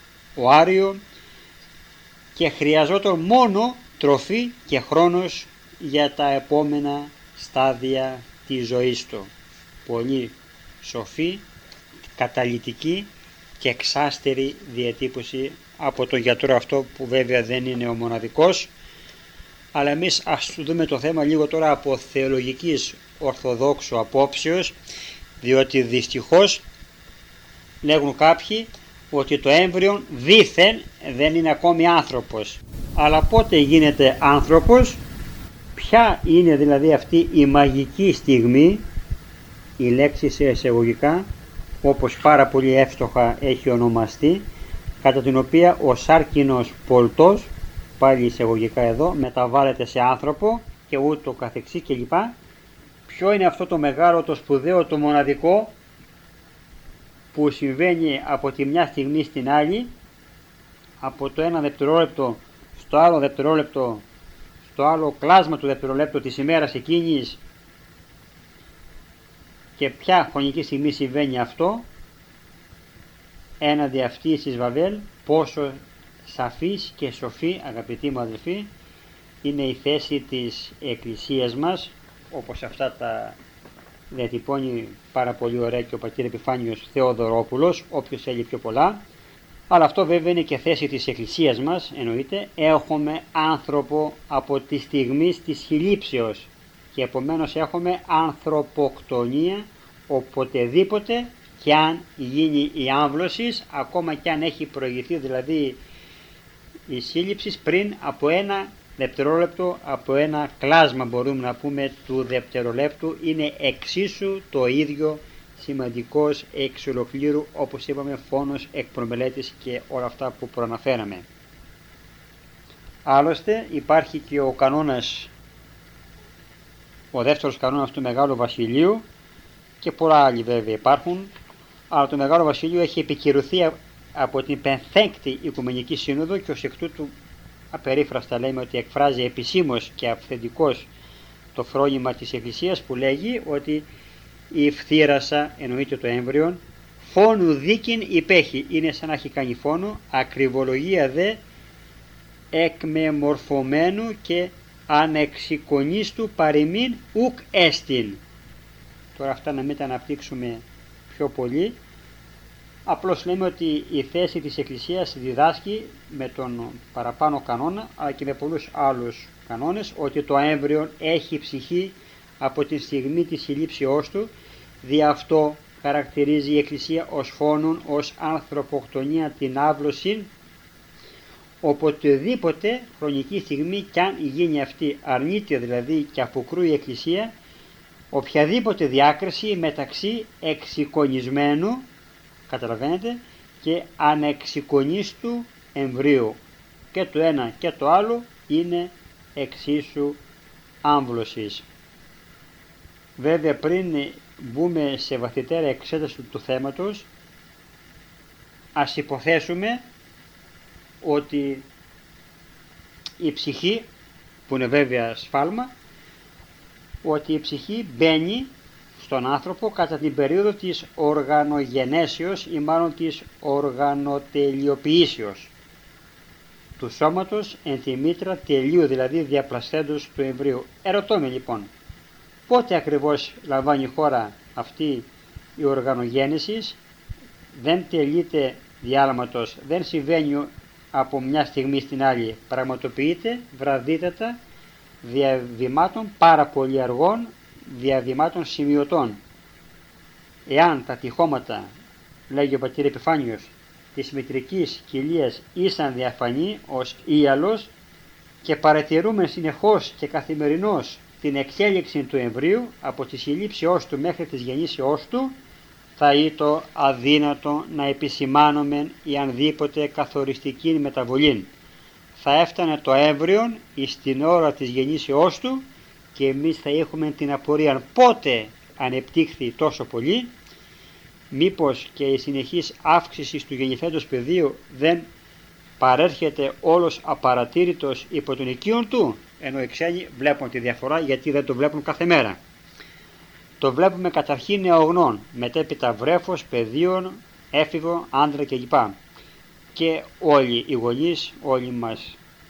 [SPEAKER 1] οάριο και χρειαζόταν μόνο τροφή και χρόνος για τα επόμενα στάδια της ζωής του. Πολύ σοφή, καταλυτική και εξάστερη διατύπωση από τον γιατρό αυτό, που βέβαια δεν είναι ο μοναδικός. Αλλά εμείς ας δούμε το θέμα λίγο τώρα από θεολογικής ορθοδόξου απόψεως, διότι δυστυχώς λέγουν κάποιοι ότι το έμβριο δήθεν δεν είναι ακόμη άνθρωπος. Αλλά πότε γίνεται άνθρωπος? Ποια είναι δηλαδή αυτή η μαγική στιγμή, η λέξη σε εισαγωγικά, όπως πάρα πολύ εύστοχα έχει ονομαστεί, κατά την οποία ο σάρκινος πολτός, πάλι εισαγωγικά εδώ, μεταβάλλεται σε άνθρωπο και ούτω καθεξής κλπ. Ποιο είναι αυτό το μεγάλο, το σπουδαίο, το μοναδικό που συμβαίνει από τη μια στιγμή στην άλλη, από το ένα δευτερόλεπτο στο άλλο δευτερόλεπτο, στο άλλο κλάσμα του δευτερολέπτου της ημέρας εκείνης, και ποια χρονική στιγμή συμβαίνει αυτό? Έναντι αυτής της Βαβέλ, πόσο σαφής και σοφή, αγαπητοί μου αδελφοί, είναι η θέση της Εκκλησίας μας, όπως αυτά τα διατυπώνει πάρα πολύ ωραία και ο πατήρ Επιφάνιος Θεοδωρόπουλος, όποιος θέλει πιο πολλά. Αλλά αυτό βέβαια είναι και θέση της Εκκλησίας μας, εννοείται. Έχουμε άνθρωπο από τη στιγμή της συλλήψεως και επομένως έχουμε ανθρωποκτονία οποτεδήποτε και αν γίνει η άμβλωση, ακόμα και αν έχει προηγηθεί δηλαδή η σύλληψη πριν από ένα δευτερόλεπτο, από ένα κλάσμα μπορούμε να πούμε του δευτερολέπτου, είναι εξίσου το ίδιο σημαντικός εξ ολοκλήρου, όπως είπαμε, φόνος, εκπρομελέτης και όλα αυτά που προαναφέραμε. Άλλωστε υπάρχει και ο κανόνας, ο δεύτερος κανόνας του Μεγάλου Βασιλείου, και πολλά άλλοι βέβαια υπάρχουν, αλλά το Μεγάλο Βασιλείο έχει επικυρωθεί από την Πενθέκτη Οικουμενική Σύνοδο και ως εκ τούτου απερίφραστα λέμε ότι εκφράζει επισήμως και αυθεντικός το φρόνημα της Εκκλησίας, που λέγει ότι η φθήρασα, εννοείται το έμβριον, φόνου δίκην υπέχει, είναι σαν να έχει κάνει φόνο, ακριβολογία δε εκμεμορφωμένου και ανεξικονίστου παροιμήν ουκ έστιν. Τώρα αυτά να μην τα αναπτύξουμε πιο πολύ, απλώς λέμε ότι η θέση της Εκκλησίας διδάσκει με τον παραπάνω κανόνα, αλλά και με πολλούς άλλους κανόνες, ότι το έμβριο έχει ψυχή από τη στιγμή της συλλήψεώς του. Δι' αυτό χαρακτηρίζει η Εκκλησία ως φόνον, ως ανθρωποκτονία την άβλωση, οποτεδήποτε χρονική στιγμή κι αν γίνει αυτή. Αρνείται δηλαδή και αποκρούει η Εκκλησία οποιαδήποτε διάκριση μεταξύ εξικονισμένου, καταλαβαίνετε, και ανεξικονίστου εμβρίου. Και το ένα και το άλλο είναι εξίσου άμβλωσης. Βέβαια, πριν μπούμε σε βαθύτερα εξέταση του θέματος, ας υποθέσουμε ότι η ψυχή, που είναι βέβαια σφάλμα, ότι η ψυχή μπαίνει στον άνθρωπο κατά την περίοδο της οργανογενέσεως ή μάλλον της οργανοτελειοποιήσεως του σώματος εν τη μήτρα τελείου, δηλαδή διαπλασθέντος του εμβρίου. Ερωτώμε λοιπόν, πότε ακριβώς λαμβάνει η χώρα αυτή η οργανογέννηση? Δεν τελείται διάλματος, δεν συμβαίνει από μια στιγμή στην άλλη, πραγματοποιείται βραδύτατα διαβημάτων πάρα πολύ αργών, διαβημάτων σημειωτών. Εάν τα τυχώματα, λέγει ο πατήρ Επιφάνιος, της μητρικής κοιλίας ήσαν διαφανή ως ίαλος και παρατηρούμε συνεχώς και καθημερινώς την εξέλιξη του εμβρίου από τη συλλήψεώς του μέχρι της γεννήσεώς του, θα ήτο αδύνατο να επισημάνομεν η ανδήποτε καθοριστική μεταβολή. Θα έφτανε το έμβριο εις την ώρα της γεννήσεώς του και εμείς θα έχουμε την απορία πότε ανεπτύχθη τόσο πολύ, μήπως και η συνεχής αύξηση του γεννηθέντος πεδίου δεν παρέρχεται όλος απαρατήρητος υπό τον οικείον του, ενώ οι ξένοι βλέπουν τη διαφορά γιατί δεν το βλέπουν κάθε μέρα. Το βλέπουμε καταρχήν νεογνών, μετέπειτα βρέφος, παιδίων, έφηβο, άντρα κλπ. Και όλοι οι γονείς, όλοι μας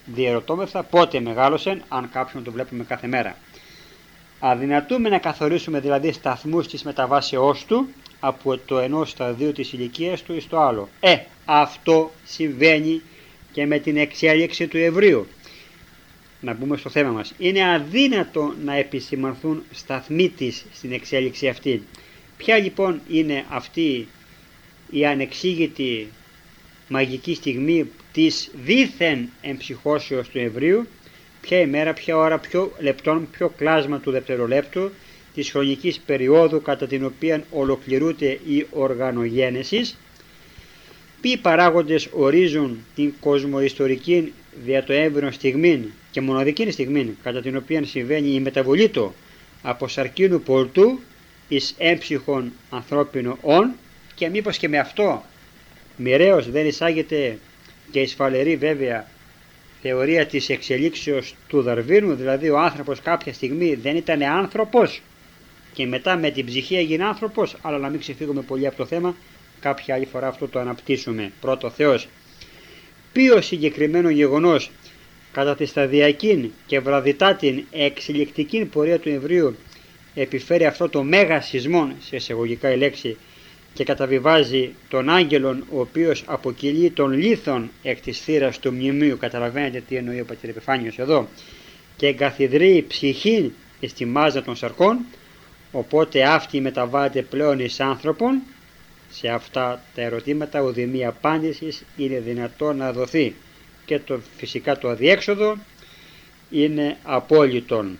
[SPEAKER 1] διερωτώμεθα πότε μεγάλωσεν, αν κάποιον το βλέπουμε κάθε μέρα. Αδυνατούμε να καθορίσουμε δηλαδή σταθμούς της μεταβάσεώς του από το ενός σταδίου της ηλικίας του εις το άλλο. Αυτό συμβαίνει και με την εξέλιξη του Εβρίου. Να μπούμε στο θέμα μας. Είναι αδύνατο να επισημανθούν σταθμοί της στην εξέλιξη αυτή. Ποια λοιπόν είναι αυτή η ανεξήγητη μαγική στιγμή της δίθεν εμψυχώσεως του Εβρίου? Ποια ημέρα, ποια ώρα, ποιο λεπτόν, ποιο κλάσμα του δευτερολέπτου της χρονικής περίοδου κατά την οποία ολοκληρούνται η οργανογένεση? Ποιοι παράγοντες ορίζουν την κοσμοϊστορική δια το έμβριο στιγμή και μοναδική στιγμή κατά την οποία συμβαίνει η μεταβολή του από σαρκίνου πολτού εις έμψυχον ανθρώπινο όν? Και μήπως και με αυτό μοιραίως δεν εισάγεται και η σφαλερή βέβαια θεωρία της εξελίξεως του Δαρβίνου, δηλαδή ο άνθρωπος κάποια στιγμή δεν ήταν άνθρωπος και μετά με την ψυχή έγινε άνθρωπος? Αλλά να μην ξεφύγουμε πολύ από το θέμα, κάποια άλλη φορά αυτό το αναπτύσσουμε. Πρώτο Θεός. Ποιο συγκεκριμένο γεγονός κατά τη σταδιακή και βραδυτάτην εξελικτική πορεία του Εβρίου επιφέρει αυτό το μέγα σεισμόν, σε εισαγωγικά η λέξη, και καταβιβάζει τον άγγελον ο οποίος αποκυλεί τον λίθον εκ της θύρας του μνημείου? Καταλαβαίνετε τι εννοεί ο πατήρ Επιφάνιος εδώ. Και εγκαθιδρύει ψυχήν στη μάζα των σαρκών, οπότε αυτή μεταβάλλεται πλέον εις άνθρωπον. Σε αυτά τα ερωτήματα ουδεμή απάντησης είναι δυνατό να δοθεί και φυσικά το αδιέξοδο είναι απόλυτον.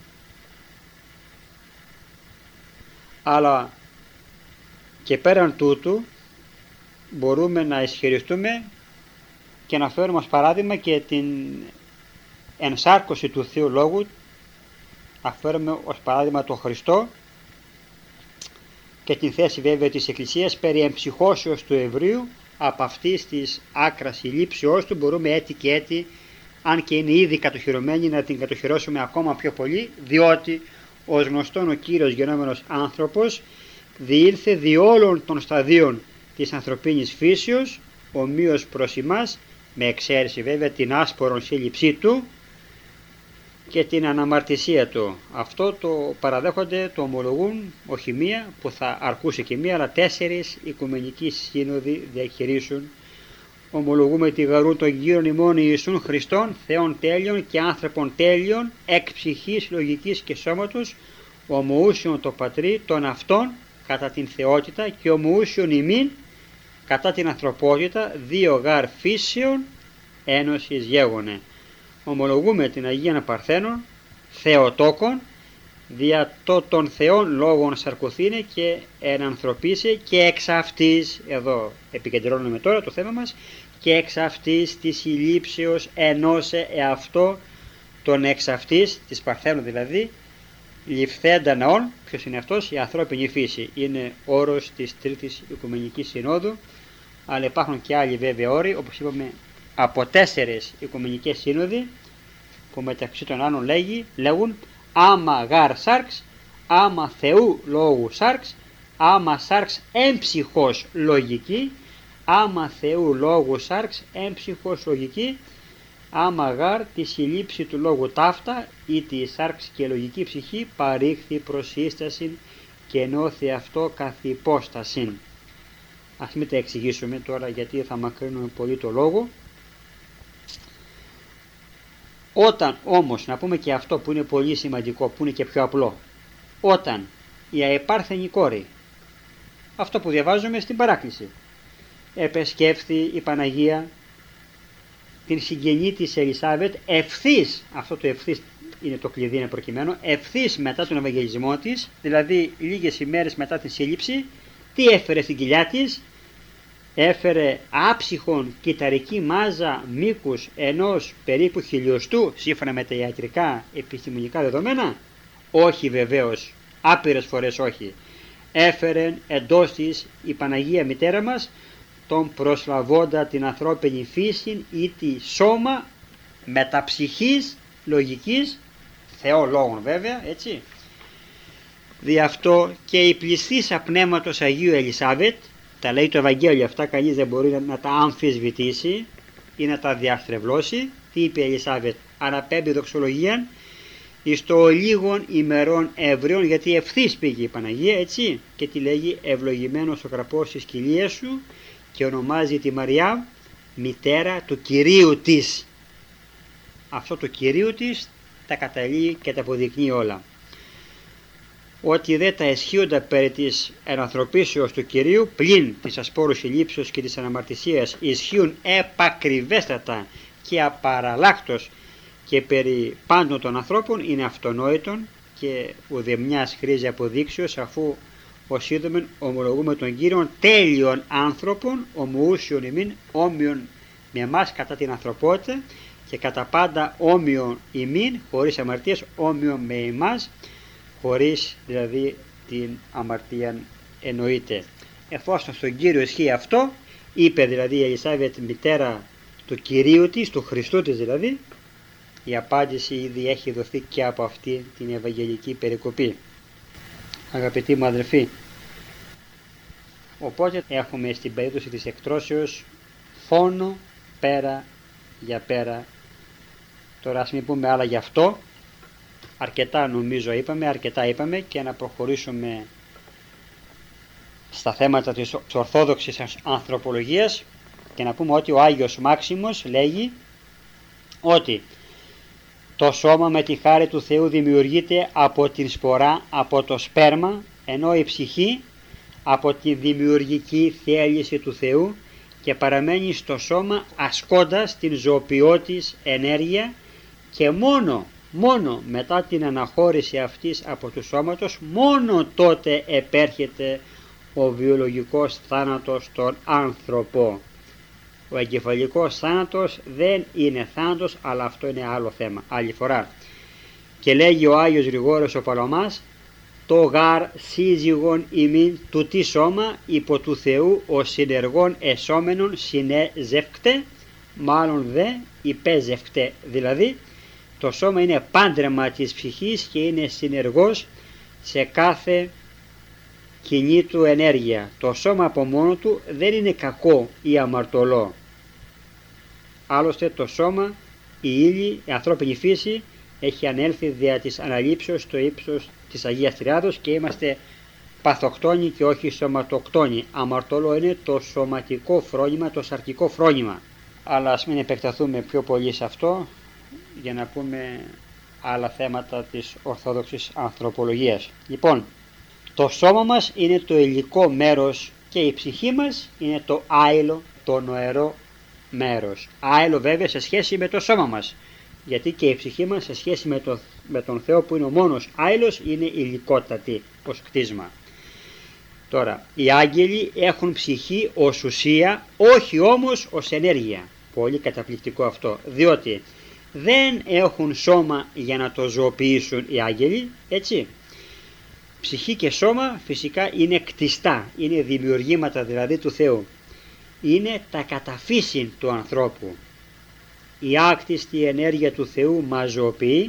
[SPEAKER 1] Αλλά και πέραν τούτου μπορούμε να ισχυριστούμε και να φέρουμε ως παράδειγμα και την ενσάρκωση του Θείου Λόγου, να φέρουμε ως παράδειγμα τον Χριστό και την θέση βέβαια της Εκκλησίας περί εμψυχώσεως του Εβρίου. Από αυτής της άκρας συλλήψεώς του μπορούμε έτη και έτη, αν και είναι ήδη κατοχυρωμένη, να την κατοχυρώσουμε ακόμα πιο πολύ, διότι ως γνωστόν ο Κύριος γενόμενος άνθρωπος διήλθε δι' όλων των σταδίων της ανθρωπίνης φύσεως, ομοίως προς εμάς, με εξαίρεση βέβαια την άσπορον σύλληψή του και την αναμαρτησία του. Αυτό το παραδέχονται, το ομολογούν όχι μία που θα αρκούσε και μία, αλλά 4 οικουμενικοί σύνοδοι διαχειρίσουν. Ομολογούμε τη γαρούν των γύρων ημών Ιησούν Χριστών, Θεών τέλειων και άνθρωπον τέλειων, εκ ψυχής, λογικής και σώματος, ομοούσιον το Πατρί των αυτών κατά την θεότητα και ομοούσιον ημίν κατά την ανθρωπότητα, δύο γάρ φύσεων ένωσης γέγονε. Ομολογούμε την Αγίαν Παρθένον, Θεοτόκον, δια το των Θεών λόγων σαρκωθήνε και ενανθρωπίσε και εξ αυτής, εδώ επικεντρώνουμε τώρα το θέμα μας, και εξ αυτής της συλλήψεως ενώσε εαυτό τον εξ αυτής, της Παρθένου δηλαδή, ληφθέντα ναών. Ποιος είναι αυτός? Η ανθρώπινη φύση. Είναι όρος της Τρίτης Οικουμενικής Συνόδου, αλλά υπάρχουν και άλλοι βέβαια όροι, όπως είπαμε, από 4 Οικουμενικές Σύνοδοι, που μεταξύ των άλλων λέγουν άμα γάρ σάρξ, άμα Θεού λόγου σάρξ, άμα σάρξ έμψυχος λογική, άμα Θεού λόγου σάρξ έμψυχος λογική, άμα γάρ τη συλλήψη του λόγου ταύτα ή τη σάρξ και λογική ψυχή παρήχθη προς σύσταση και ενώθη αυτό καθ' υπόστασιν. Ας μην τα εξηγήσουμε τώρα γιατί θα μακρύνουμε πολύ το λόγο. Όταν όμως, να πούμε και αυτό που είναι πολύ σημαντικό, που είναι και πιο απλό, όταν η αεπάρθενη κόρη, αυτό που διαβάζουμε στην παράκληση, επεσκέφθη η Παναγία την συγγενή της Ελισάβετ ευθύς, αυτό το ευθύς είναι το κλειδί, είναι προκειμένο, ευθύς μετά τον Ευαγγελισμό της, δηλαδή λίγες ημέρες μετά τη σύλληψη, τι έφερε στην κοιλιά της? Έφερε άψυχον κυταρική μάζα μήκους ενός περίπου χιλιοστού, σύμφωνα με τα ιατρικά επιστημονικά δεδομένα? Όχι βεβαίως, άπειρες φορές όχι. Έφερε εντός της η Παναγία Μητέρα μας τον προσλαβώντα την ανθρώπινη φύση ή τη σώμα μεταψυχής λογικής, Θεό λόγων βέβαια, έτσι. Δι' αυτό και η πληστήσα πνεύματος Αγίου Ελισάβετ, τα λέει το Ευαγγέλιο αυτά, κανείς δεν μπορεί να τα αμφισβητήσει ή να τα διαστρεβλώσει, τι είπε η Ελισάβετ? Αναπέμπει δοξολογία εις το λίγων ημερών εύριων, γιατί ευθύς πήγε η Παναγία, έτσι, και τη λέγει ευλογημένος ο καρπός της κοιλίας σου, και ονομάζει τη Μαριά μητέρα του Κυρίου της. Αυτό το Κυρίου της τα καταλύει και τα αποδεικνύει όλα. Ότι δε τα ισχύοντα περί της ενανθρωπίσεως του Κυρίου πλην της ασπόρους συλλήψεως και της αναμαρτησίας ισχύουν επακριβέστατα και απαραλλάκτως και περί πάντων των ανθρώπων, είναι αυτονόητον και ουδεμιάς χρήζει αποδείξεως, αφού ως είδομεν ομολογούμε τον Κύριον τέλειων άνθρωπων, ομοούσιον ημίν, όμοιον με εμάς κατά την ανθρωπότητα και κατά πάντα όμοιον ημίν χωρίς αμαρτίας, όμοιον με εμάς χωρίς δηλαδή την αμαρτία εννοείται. Εφόσον στον Κύριο ισχύει αυτό, είπε δηλαδή η Ελισάβετ μητέρα του Κυρίου της, του Χριστού της δηλαδή, η απάντηση ήδη έχει δοθεί και από αυτή την Ευαγγελική περικοπή. Αγαπητοί μου αδελφοί, οπότε έχουμε στην περίπτωση της εκτρώσεως φόνο πέρα για πέρα. Τώρα ας μην πούμε άλλα γι' αυτό, αρκετά νομίζω είπαμε, και να προχωρήσουμε στα θέματα της ορθόδοξης ανθρωπολογίας και να πούμε ότι ο Άγιος Μάξιμος λέγει ότι το σώμα με τη χάρη του Θεού δημιουργείται από την σπορά, από το σπέρμα, ενώ η ψυχή από τη δημιουργική θέληση του Θεού και παραμένει στο σώμα ασκώντας την ζωοποιότης ενέργεια, και μόνο μετά την αναχώρηση αυτής από του σώματος, μόνο τότε επέρχεται ο βιολογικός θάνατος στον άνθρωπο. Ο εγκεφαλικός θάνατος δεν είναι θάνατος, αλλά αυτό είναι άλλο θέμα, άλλη φορά. Και λέγει ο Άγιος Γρηγόριος ο Παλωμάς, το γάρ σύζυγον ημίν του τι σώμα υπό του Θεού ο συνεργών εσώμενον συνεζευκτε, μάλλον δε υπέζευκτε, δηλαδή το σώμα είναι πάντρεμα της ψυχής και είναι συνεργός σε κάθε κοινή του ενέργεια. Το σώμα από μόνο του δεν είναι κακό ή αμαρτωλό. Άλλωστε το σώμα, η ύλη, η ανθρώπινη φύση έχει ανέλθει δια της αναλήψεως στο ύψος της Αγίας Τριάδος και είμαστε παθοκτόνοι και όχι σωματοκτόνοι. Αμαρτωλό είναι το σωματικό φρόνημα, το σαρκικό φρόνημα. Αλλά ας μην επεκταθούμε πιο πολύ σε αυτό για να πούμε άλλα θέματα της ορθόδοξης ανθρωπολογίας. Λοιπόν, το σώμα μας είναι το υλικό μέρος και η ψυχή μας είναι το άειλο, το νοερό μέρος. Άειλο βέβαια σε σχέση με το σώμα μας, γιατί και η ψυχή μας σε σχέση με τον Θεό που είναι ο μόνος άειλος είναι υλικότατη ως κτίσμα. Τώρα, οι άγγελοι έχουν ψυχή ως ουσία, όχι όμως ως ενέργεια. Πολύ καταπληκτικό αυτό, διότι δεν έχουν σώμα για να το ζωοποιήσουν οι άγγελοι, έτσι. Ψυχή και σώμα φυσικά είναι κτιστά, είναι δημιουργήματα δηλαδή του Θεού. Είναι τα καταφύσιν του ανθρώπου. Η άκτιστη ενέργεια του Θεού μας ζωοποιεί,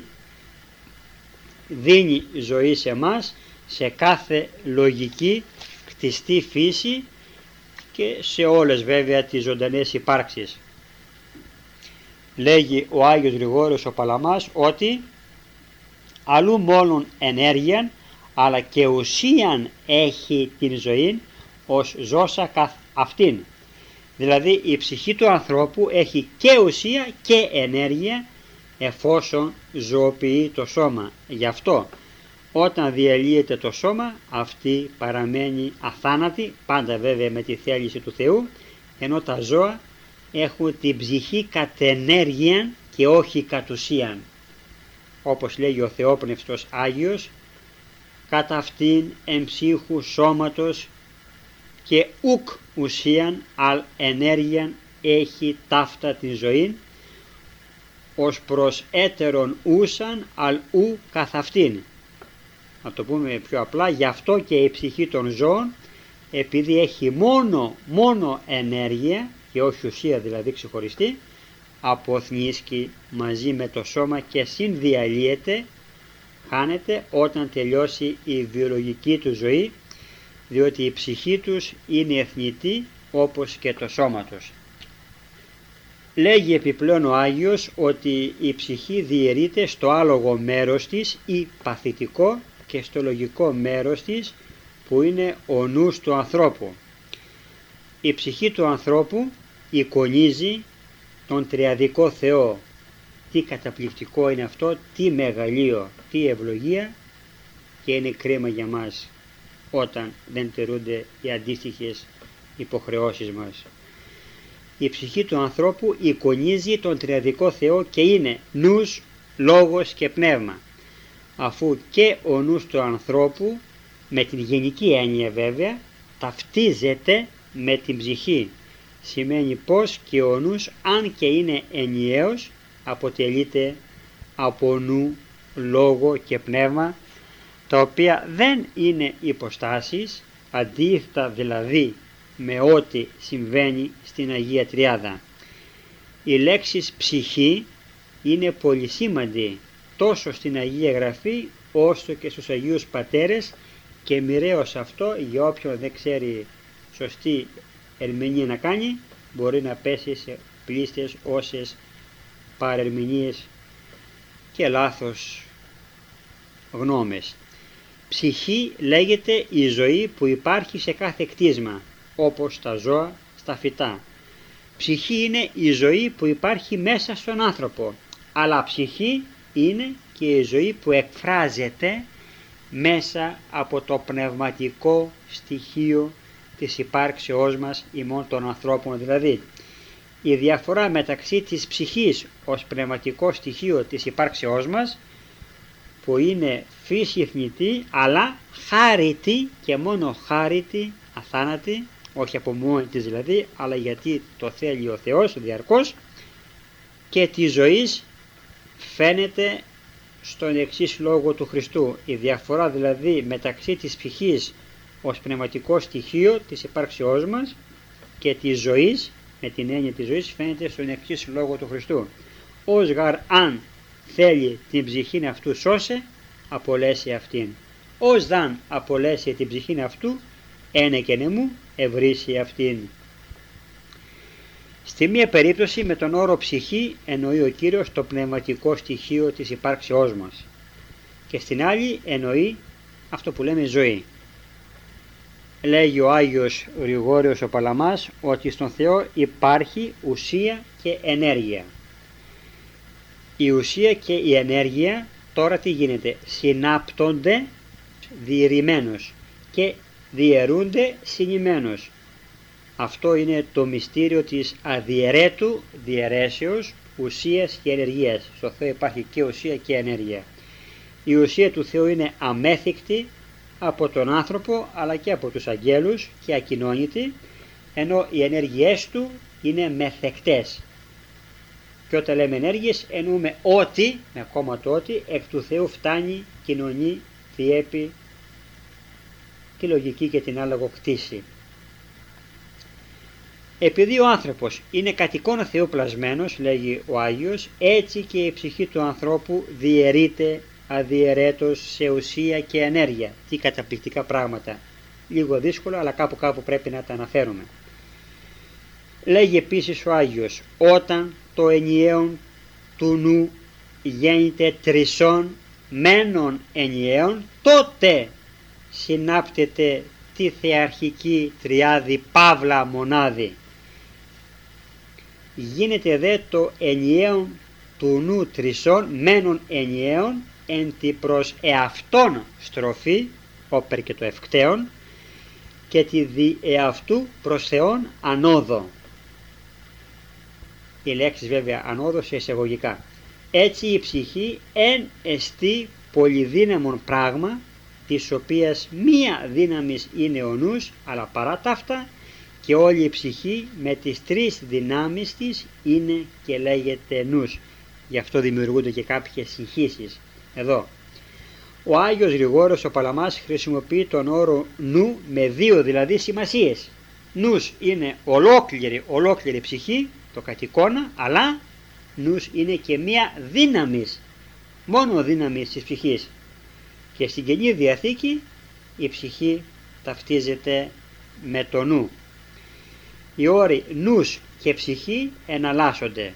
[SPEAKER 1] δίνει ζωή σε μας, σε κάθε λογική κτιστή φύση και σε όλες βέβαια τις ζωντανές υπάρξεις. Λέγει ο Άγιος Γρηγόριος ο Παλαμάς ότι αλλού μόνον ενέργειαν αλλά και ουσίαν έχει την ζωή ως ζώσα καθ' αυτήν. Δηλαδή η ψυχή του ανθρώπου έχει και ουσία και ενέργεια εφόσον ζωοποιεί το σώμα. Γι' αυτό όταν διαλύεται το σώμα αυτή παραμένει αθάνατη, πάντα βέβαια με τη θέληση του Θεού, ενώ τα ζώα έχουν την ψυχή κατ' ενέργεια και όχι κατ' ουσίαν. Όπως λέγει ο Θεόπνευστος Άγιος, κατά αυτήν εμψύχου σώματος και ουκ ουσίαν αλ ενέργειαν έχει ταύτα την ζωή, ως προς έτερον ούσαν αλ ου καθ' αυτήν. Να το πούμε πιο απλά, γι' αυτό και η ψυχή των ζώων, επειδή έχει μόνο ενέργεια και όχι ουσία δηλαδή ξεχωριστή, αποθνίσκει μαζί με το σώμα και συνδιαλύεται, χάνεται όταν τελειώσει η βιολογική του ζωή, διότι η ψυχή τους είναι εθνητή όπως και το σώμα τους. Λέγει επιπλέον ο Άγιος ότι η ψυχή διαιρείται στο άλογο μέρος της ή παθητικό και στο λογικό μέρος της που είναι ο νους του ανθρώπου. Η ψυχή του ανθρώπου εικονίζει τον τριαδικό Θεό. Τι καταπληκτικό είναι αυτό, τι μεγαλείο, τι ευλογία, και είναι κρίμα για μας όταν δεν τηρούνται οι αντίστοιχες υποχρεώσεις μας. Η ψυχή του ανθρώπου εικονίζει τον τριαδικό Θεό και είναι νους, λόγος και πνεύμα, αφού και ο νους του ανθρώπου, με την γενική έννοια βέβαια, ταυτίζεται με την ψυχή. Σημαίνει πως και ο νους, αν και είναι ενιαίος, αποτελείται από νου, λόγο και πνεύμα, τα οποία δεν είναι υποστάσεις, αντίθετα δηλαδή με ό,τι συμβαίνει στην Αγία Τριάδα. Η λέξη ψυχή είναι πολυσήμαντη τόσο στην Αγία Γραφή όσο και στους Αγίους Πατέρες, και μοιραίως αυτό για όποιον δεν ξέρει σωστή ερμηνεία να κάνει, μπορεί να πέσει σε πλήστες όσες παρερμηνίες και λάθος γνώμες. Ψυχή λέγεται η ζωή που υπάρχει σε κάθε κτίσμα, όπως τα ζώα στα φυτά. Ψυχή είναι η ζωή που υπάρχει μέσα στον άνθρωπο, αλλά ψυχή είναι και η ζωή που εκφράζεται μέσα από το πνευματικό στοιχείο της υπάρξεώς μας, ημών των ανθρώπων δηλαδή. Η διαφορά μεταξύ της ψυχής ως πνευματικό στοιχείο της υπάρξεώς μας, που είναι φύση θνητή αλλά χάριτη και μόνο χάριτη, αθάνατη, όχι από μόνη της δηλαδή, αλλά γιατί το θέλει ο Θεός διαρκώς, και τη ζωής φαίνεται στον εξής λόγο του Χριστού. Η διαφορά δηλαδή μεταξύ της ψυχής ως πνευματικό στοιχείο της υπάρξεώς μας και της ζωής, με την έννοια της ζωής, φαίνεται στον εξής λόγο του Χριστού. Ως γαρ αν θέλει την ψυχήν αυτού σώσε, απολέσει αυτήν. Ως δαν απολέσει την ψυχήν αυτού, ένε και νεμού ευρύσει αυτήν. Στη μία περίπτωση με τον όρο ψυχή εννοεί ο Κύριος το πνευματικό στοιχείο της υπάρξεώς μας, και στην άλλη εννοεί αυτό που λέμε ζωή. Λέγει ο Άγιος Γρηγόριος ο Παλαμάς ότι στον Θεό υπάρχει ουσία και ενέργεια. Η ουσία και η ενέργεια τώρα τι γίνεται? Συνάπτονται διαιρημένος και διαιρούνται συνημένος. Αυτό είναι το μυστήριο της αδιαιρέτου διαιρέσεως ουσίας και ενεργείας. Στο Θεό υπάρχει και ουσία και ενέργεια. Η ουσία του Θεού είναι αμέθικτη από τον άνθρωπο αλλά και από τους αγγέλους και ακοινώνητη, ενώ οι ενέργειές του είναι μεθεκτές. Και όταν λέμε ενέργειες εννοούμε ότι, με ακόμα το ότι, εκ του Θεού φτάνει, κοινωνεί, διέπει τη λογική και την άλογο κτήση. Επειδή ο άνθρωπος είναι κατ' εικόνα Θεού πλασμένος, λέγει ο Άγιος, έτσι και η ψυχή του ανθρώπου διαιρείται αδιαιρέτως σε ουσία και ενέργεια. Τι καταπληκτικά πράγματα. Λίγο δύσκολο, αλλά κάπου πρέπει να τα αναφέρουμε. Λέγει επίσης ο Άγιος, όταν το ενιαίον του νου γέννηται τρισών μένων ενιαίων, τότε συνάπτεται τη θεαρχική τριάδη παύλα μονάδη. Γίνεται δε το ενιαίον του νου τρισών μένων ενιαίων εν τη προς εαυτόν στροφή, όπερ και το ευκταίον, και τη δι εαυτού προς Θεόν ανόδο. Οι λέξεις βέβαια ανόδο σε εισαγωγικά. Έτσι η ψυχή εν εστί πολυδύναμον πράγμα, της οποίας μία δύναμης είναι ο νους, αλλά παρά ταύτα και όλη η ψυχή με τις τρεις δυνάμεις της είναι και λέγεται νους. Γι' αυτό δημιουργούνται και κάποιες συγχύσεις εδώ. Ο Άγιος Γρηγόριος ο Παλαμάς χρησιμοποιεί τον όρο νου με δύο δηλαδή σημασίες. Νους είναι ολόκληρη ψυχή, το κατ' εικόνα, αλλά νους είναι και μία δύναμης, μόνο δύναμης της ψυχής. Και στην Καινή Διαθήκη η ψυχή ταυτίζεται με το νου. Οι όροι νους και ψυχή εναλλάσσονται.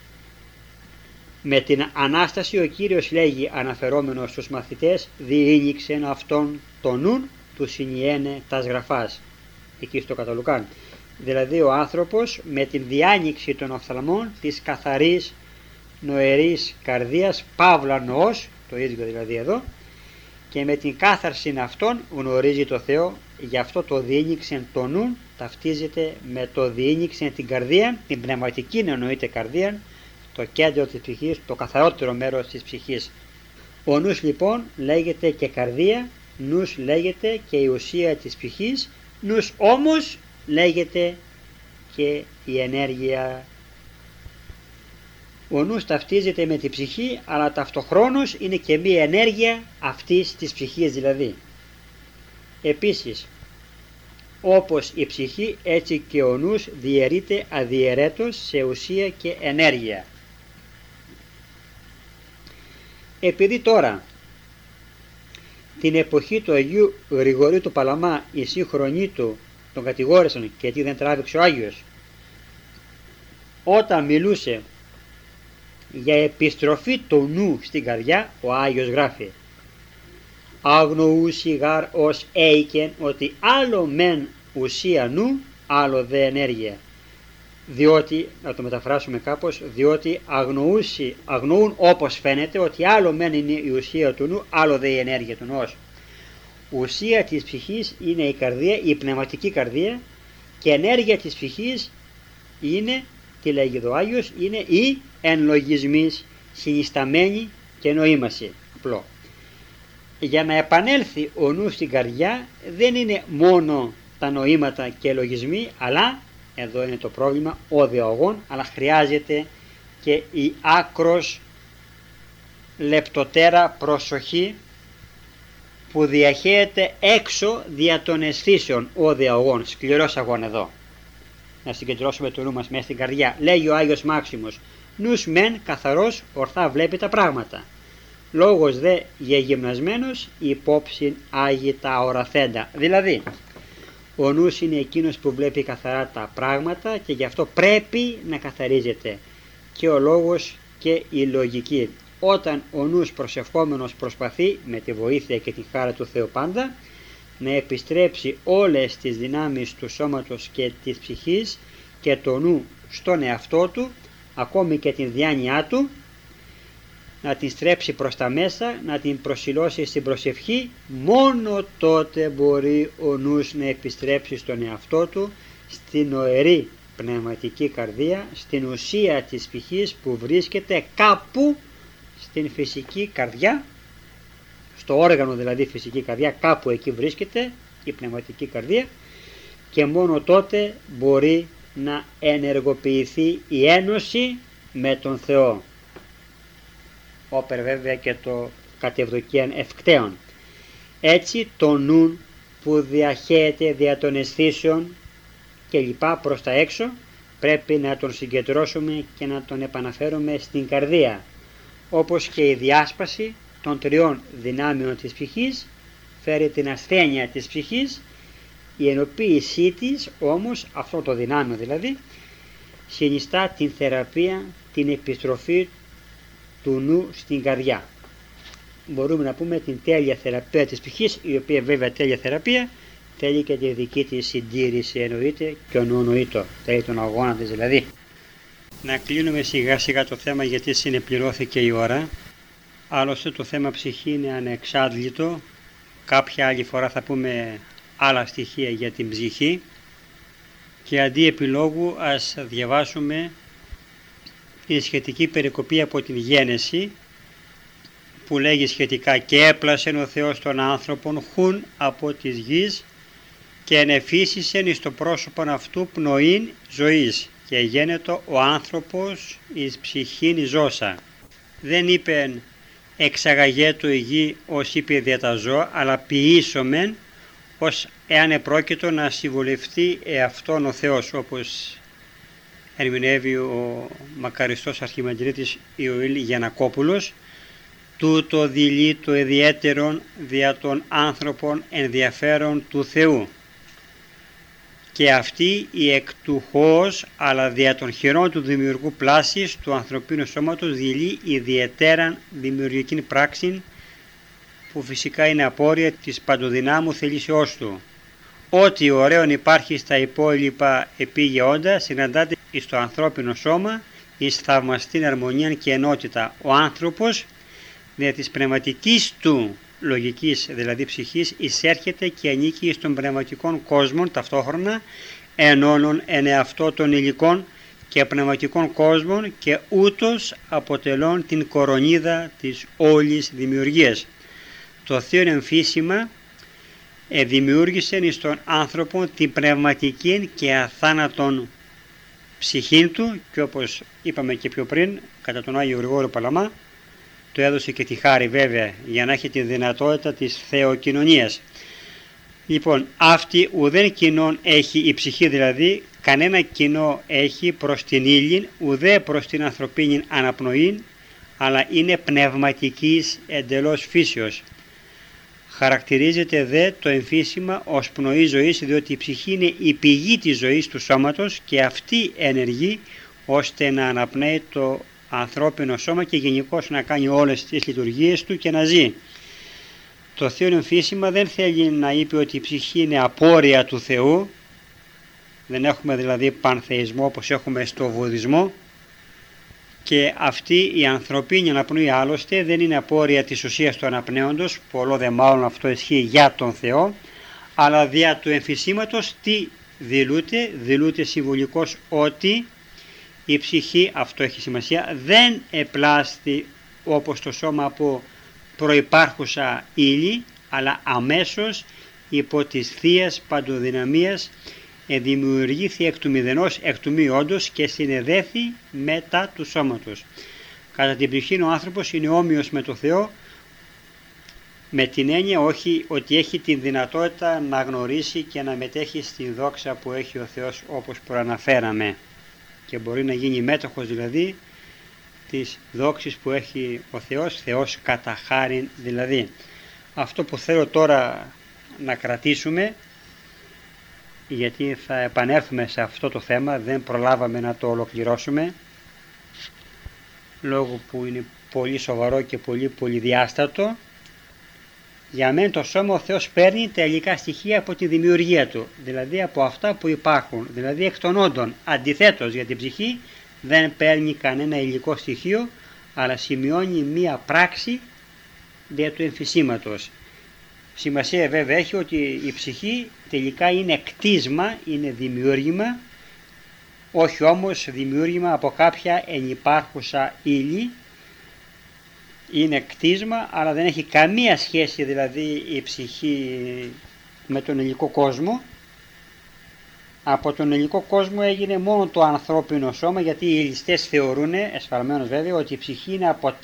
[SPEAKER 1] Με την Ανάσταση ο Κύριος λέγει αναφερόμενος στους μαθητές «Διήνυξεν αυτόν το νουν του συνιένε τας γραφάς» εκεί στο Καταλουκάν. Δηλαδή ο άνθρωπος με την διάνοιξη των οφθαλμών της καθαρής νοερής καρδίας, παύλα νοός, το ίδιο δηλαδή εδώ, και με την κάθαρση αυτών γνωρίζει το Θεό. Γι' αυτό το διήνυξεν το νουν ταυτίζεται με το διήνυξεν την καρδία, την πνευματική εννοείται καρδία, το κέντρο της ψυχής, το καθαρότερο μέρος της ψυχής. Ο νους λοιπόν λέγεται και καρδία, νους λέγεται και η ουσία της ψυχής, νους όμως λέγεται και η ενέργεια. Ο νους ταυτίζεται με τη ψυχή, αλλά ταυτοχρόνως είναι και μία ενέργεια αυτής της ψυχής δηλαδή. Επίσης, όπως η ψυχή, έτσι και ο νους διαιρείται αδιαιρέτως σε ουσία και ενέργεια. Επειδή τώρα την εποχή του Αγίου Γρηγορίου του Παλαμά οι σύγχρονοι του τον κατηγόρησαν και τι δεν τράβηξε ο Άγιος, όταν μιλούσε για επιστροφή του νου στην καρδιά, ο Άγιος γράφει «Αγνοούσι γάρ ως έικεν ότι άλλο μεν ουσία νου, άλλο δε ενέργεια». Διότι, να το μεταφράσουμε κάπως, διότι αγνοούν όπως φαίνεται ότι άλλο μεν είναι η ουσία του νου, άλλο δε η ενέργεια του νους. Ουσία της ψυχής είναι η καρδία, η πνευματική καρδία, και ενέργεια της ψυχής είναι, τι λέγει εδώ ο Άγιος, είναι η εν λογισμής συνισταμένη και νοήμαση. Απλό. Για να επανέλθει ο νους στην καρδιά δεν είναι μόνο τα νοήματα και λογισμοί, αλλά, εδώ είναι το πρόβλημα, ο διαγών, αλλά χρειάζεται και η άκρος λεπτοτέρα προσοχή που διαχέεται έξω δια των αισθήσεων, ο διαγών, σκληρός αγών εδώ. Να συγκεντρώσουμε το νου μας μέσα στην καρδιά. Λέγει ο Άγιος Μάξιμος, νους μεν καθαρός ορθά βλέπει τα πράγματα. Λόγος δε γεγυμνασμένος υπόψη άγει τα οραθέντα. Δηλαδή, ο νους είναι εκείνος που βλέπει καθαρά τα πράγματα και γι' αυτό πρέπει να καθαρίζεται και ο λόγος και η λογική. Όταν ο νους προσευχόμενος προσπαθεί με τη βοήθεια και τη χάρη του Θεού πάντα να επιστρέψει όλες τις δυνάμεις του σώματος και της ψυχής και το νου στον εαυτό του, ακόμη και την διάνοιά του, να την στρέψει προς τα μέσα, να την προσιλώσει στην προσευχή, μόνο τότε μπορεί ο νους να επιστρέψει στον εαυτό του, στην νοερή πνευματική καρδία, στην ουσία της ψυχής που βρίσκεται κάπου στην φυσική καρδιά, στο όργανο δηλαδή φυσική καρδιά, κάπου εκεί βρίσκεται η πνευματική καρδία, και μόνο τότε μπορεί να ενεργοποιηθεί η ένωση με τον Θεό. Όπερ βέβαια και το κατευδοκίαν ευκταίων. Έτσι το νουν που διαχέεται δια των αισθήσεων και λοιπά προς τα έξω πρέπει να τον συγκεντρώσουμε και να τον επαναφέρουμε στην καρδία, όπως και η διάσπαση των τριών δυνάμεων της ψυχής φέρει την ασθένεια της ψυχής. Η ενοποίησή της όμως, αυτό το δυνάμιο δηλαδή, συνιστά την θεραπεία, την επιστροφή του νου στην καρδιά. Μπορούμε να πούμε την τέλεια θεραπεία της ψυχής, η οποία βέβαια τέλεια θεραπεία θέλει και τη δική της συντήρηση, εννοείται, και ο νου εννοείται, θέλει τον αγώνα της δηλαδή. Να κλείνουμε σιγά σιγά το θέμα, γιατί συνεπληρώθηκε η ώρα. Άλλωστε το θέμα ψυχή είναι ανεξάντλητο. Κάποια άλλη φορά θα πούμε άλλα στοιχεία για την ψυχή, και αντί επιλόγου ας διαβάσουμε η σχετική περικοπή από την Γένεση, που λέγει σχετικά «Και έπλασεν ο Θεός των άνθρωπων χουν από της γης και ενεφύσισεν εις το πρόσωπον αυτού πνοήν ζωής και γένετο ο άνθρωπος εις ψυχήν ζώσα». Δεν είπεν «εξαγαγέτο η γη ως είπε δια τα ζώα», αλλά «ποιήσομεν ως εάν επρόκειτο να συμβουλευτεί εαυτόν ο Θεός», όπως ερμηνεύει ο μακαριστός αρχιμανδρίτης Ιωήλ Γιαννακόπουλος, «τούτο δειλεί το ιδιαίτερον δια των άνθρωπων ενδιαφέρον του Θεού». και αυτή η εκ του χώος, αλλά δια των χειρών του δημιουργού πλάσης του ανθρωπίνου σώματος δειλεί ιδιαιτέραν δημιουργική πράξη, που φυσικά είναι απόρρια της παντοδυνάμου θελήσεώς του. Ό,τι ωραίον υπάρχει στα υπόλοιπα επίγεια όντα συναντάται στο ανθρώπινο σώμα εις θαυμαστήν αρμονία και ενότητα. Ο άνθρωπος δια της πνευματικής του λογικής, δηλαδή ψυχής, εισέρχεται και ανήκει στον πνευματικών κόσμων ταυτόχρονα, ενώνων εν εαυτό των υλικών και πνευματικών κόσμων και ούτως αποτελών την κορονίδα της όλης δημιουργίας. Το Θείο εμφύσιμα δημιούργησε εις τον άνθρωπο την πνευματική και αθάνατον ψυχήν του, και όπως είπαμε και πιο πριν, κατά τον Άγιο Γρηγόριο Παλαμά, του έδωσε και τη χάρη βέβαια για να έχει τη δυνατότητα της θεοκοινωνίας. Λοιπόν, αυτή ουδέν κοινόν έχει η ψυχή, δηλαδή κανένα κοινό έχει προς την ύλην, ουδέ προς την ανθρωπίνη αναπνοή, αλλά είναι πνευματικής εντελώς φύσεως. Χαρακτηρίζεται δε το εμφύσιμα ως πνοή ζωής, διότι η ψυχή είναι η πηγή της ζωής του σώματος και αυτή ενεργεί ώστε να αναπνέει το ανθρώπινο σώμα και γενικώς να κάνει όλες τις λειτουργίες του και να ζει. Το Θείο εμφύσιμα δεν θέλει να είπε ότι η ψυχή είναι απόρρια του Θεού, δεν έχουμε δηλαδή πανθεϊσμό όπως έχουμε στο Βουδισμό, και αυτή η ανθρωπίνη αναπνοή άλλωστε δεν είναι απόρρια της ουσίας του αναπνέοντος, πολλό δε μάλλον αυτό ισχύει για τον Θεό, αλλά δια του εμφυσίματος τι δηλούται συμβολικός ότι η ψυχή, αυτό έχει σημασία, δεν επλάστη όπως το σώμα από προϋπάρχουσα ύλη, αλλά αμέσως υπό της θείας παντοδυναμίας δημιουργήθη εκ του μηδενός, εκ του μη όντως, και συνεδέθη μετά του σώματος. Κατά την ψυχή ο άνθρωπος είναι όμοιος με το Θεό, με την έννοια όχι ότι έχει την δυνατότητα να γνωρίσει και να μετέχει στην δόξα που έχει ο Θεός, όπως προαναφέραμε, και μπορεί να γίνει μέτοχος δηλαδή της δόξης που έχει ο Θεός, Θεός κατά χάριν δηλαδή. Αυτό που θέλω τώρα να κρατήσουμε, γιατί θα επανέλθουμε σε αυτό το θέμα, δεν προλάβαμε να το ολοκληρώσουμε λόγω που είναι πολύ σοβαρό και πολύ πολυδιάστατο. Για μένα το σώμα ο Θεός παίρνει τα υλικά στοιχεία από τη δημιουργία του, δηλαδή από αυτά που υπάρχουν, δηλαδή εκ των όντων. Αντιθέτως, για την ψυχή δεν παίρνει κανένα υλικό στοιχείο, αλλά σημειώνει μία πράξη δια του εμφυσίματος. Σημασία βέβαια έχει ότι η ψυχή τελικά είναι κτίσμα, είναι δημιούργημα, όχι όμως δημιούργημα από κάποια ενυπάρχουσα ύλη. Είναι κτίσμα, αλλά δεν έχει καμία σχέση δηλαδή η ψυχή με τον υλικό κόσμο. Από τον υλικό κόσμο έγινε μόνο το ανθρώπινο σώμα, γιατί οι υλιστές θεωρούν, εσφαλμένως βέβαια, ότι η ψυχή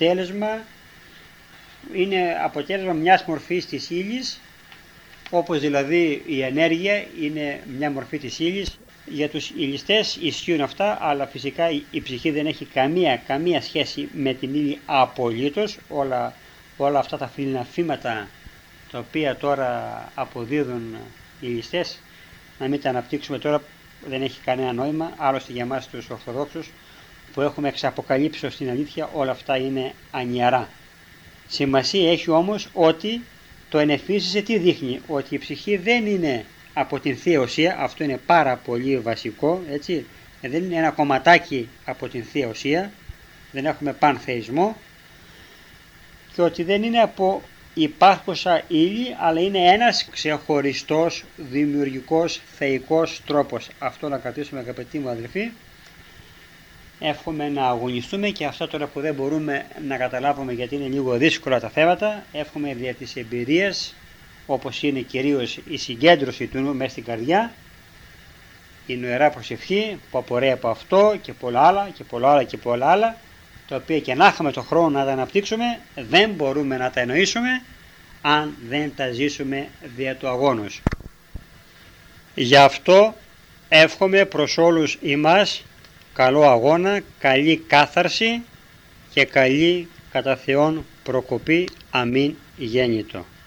[SPEAKER 1] είναι αποτέλεσμα μιας μορφής της ύλης, όπως δηλαδή η ενέργεια είναι μια μορφή της ύλης. Για τους υλιστές ισχύουν αυτά, αλλά φυσικά η ψυχή δεν έχει καμία σχέση με την ύλη απολύτως. Όλα αυτά τα φιλιναφήματα τα οποία τώρα αποδίδουν οι υλιστές, να μην τα αναπτύξουμε τώρα, δεν έχει κανένα νόημα. Άλλωστε για εμάς τους Ορθοδόξους που έχουμε εξαποκαλύψει στην αλήθεια, όλα αυτά είναι ανιαρά. Σημασία έχει όμως ότι το ενεφύσισε τι δείχνει, ότι η ψυχή δεν είναι από την Θεία Ουσία, αυτό είναι πάρα πολύ βασικό, έτσι, δεν είναι ένα κομματάκι από την Θεία Ουσία, δεν έχουμε πανθεϊσμό, και ότι δεν είναι από υπάρχουσα ύλη, αλλά είναι ένας ξεχωριστός δημιουργικός θεϊκός τρόπος. Αυτό να κρατήσουμε, αγαπητοί μου αδελφοί. Εύχομαι να αγωνιστούμε, και αυτά τώρα που δεν μπορούμε να καταλάβουμε γιατί είναι λίγο δύσκολα τα θέματα, εύχομαι δια της εμπειρίας, όπως είναι κυρίως η συγκέντρωση του νου μέσα στην καρδιά, η νοερά προσευχή που απορρέει από αυτό και πολλά άλλα και πολλά άλλα και πολλά άλλα, τα οποία και να είχαμε το χρόνο να τα αναπτύξουμε, δεν μπορούμε να τα εννοήσουμε αν δεν τα ζήσουμε δια του αγώνος. Γι' αυτό εύχομαι προς όλους εμάς καλό αγώνα, καλή κάθαρση και καλή κατά Θεόν προκοπή. Αμήν γέννητο.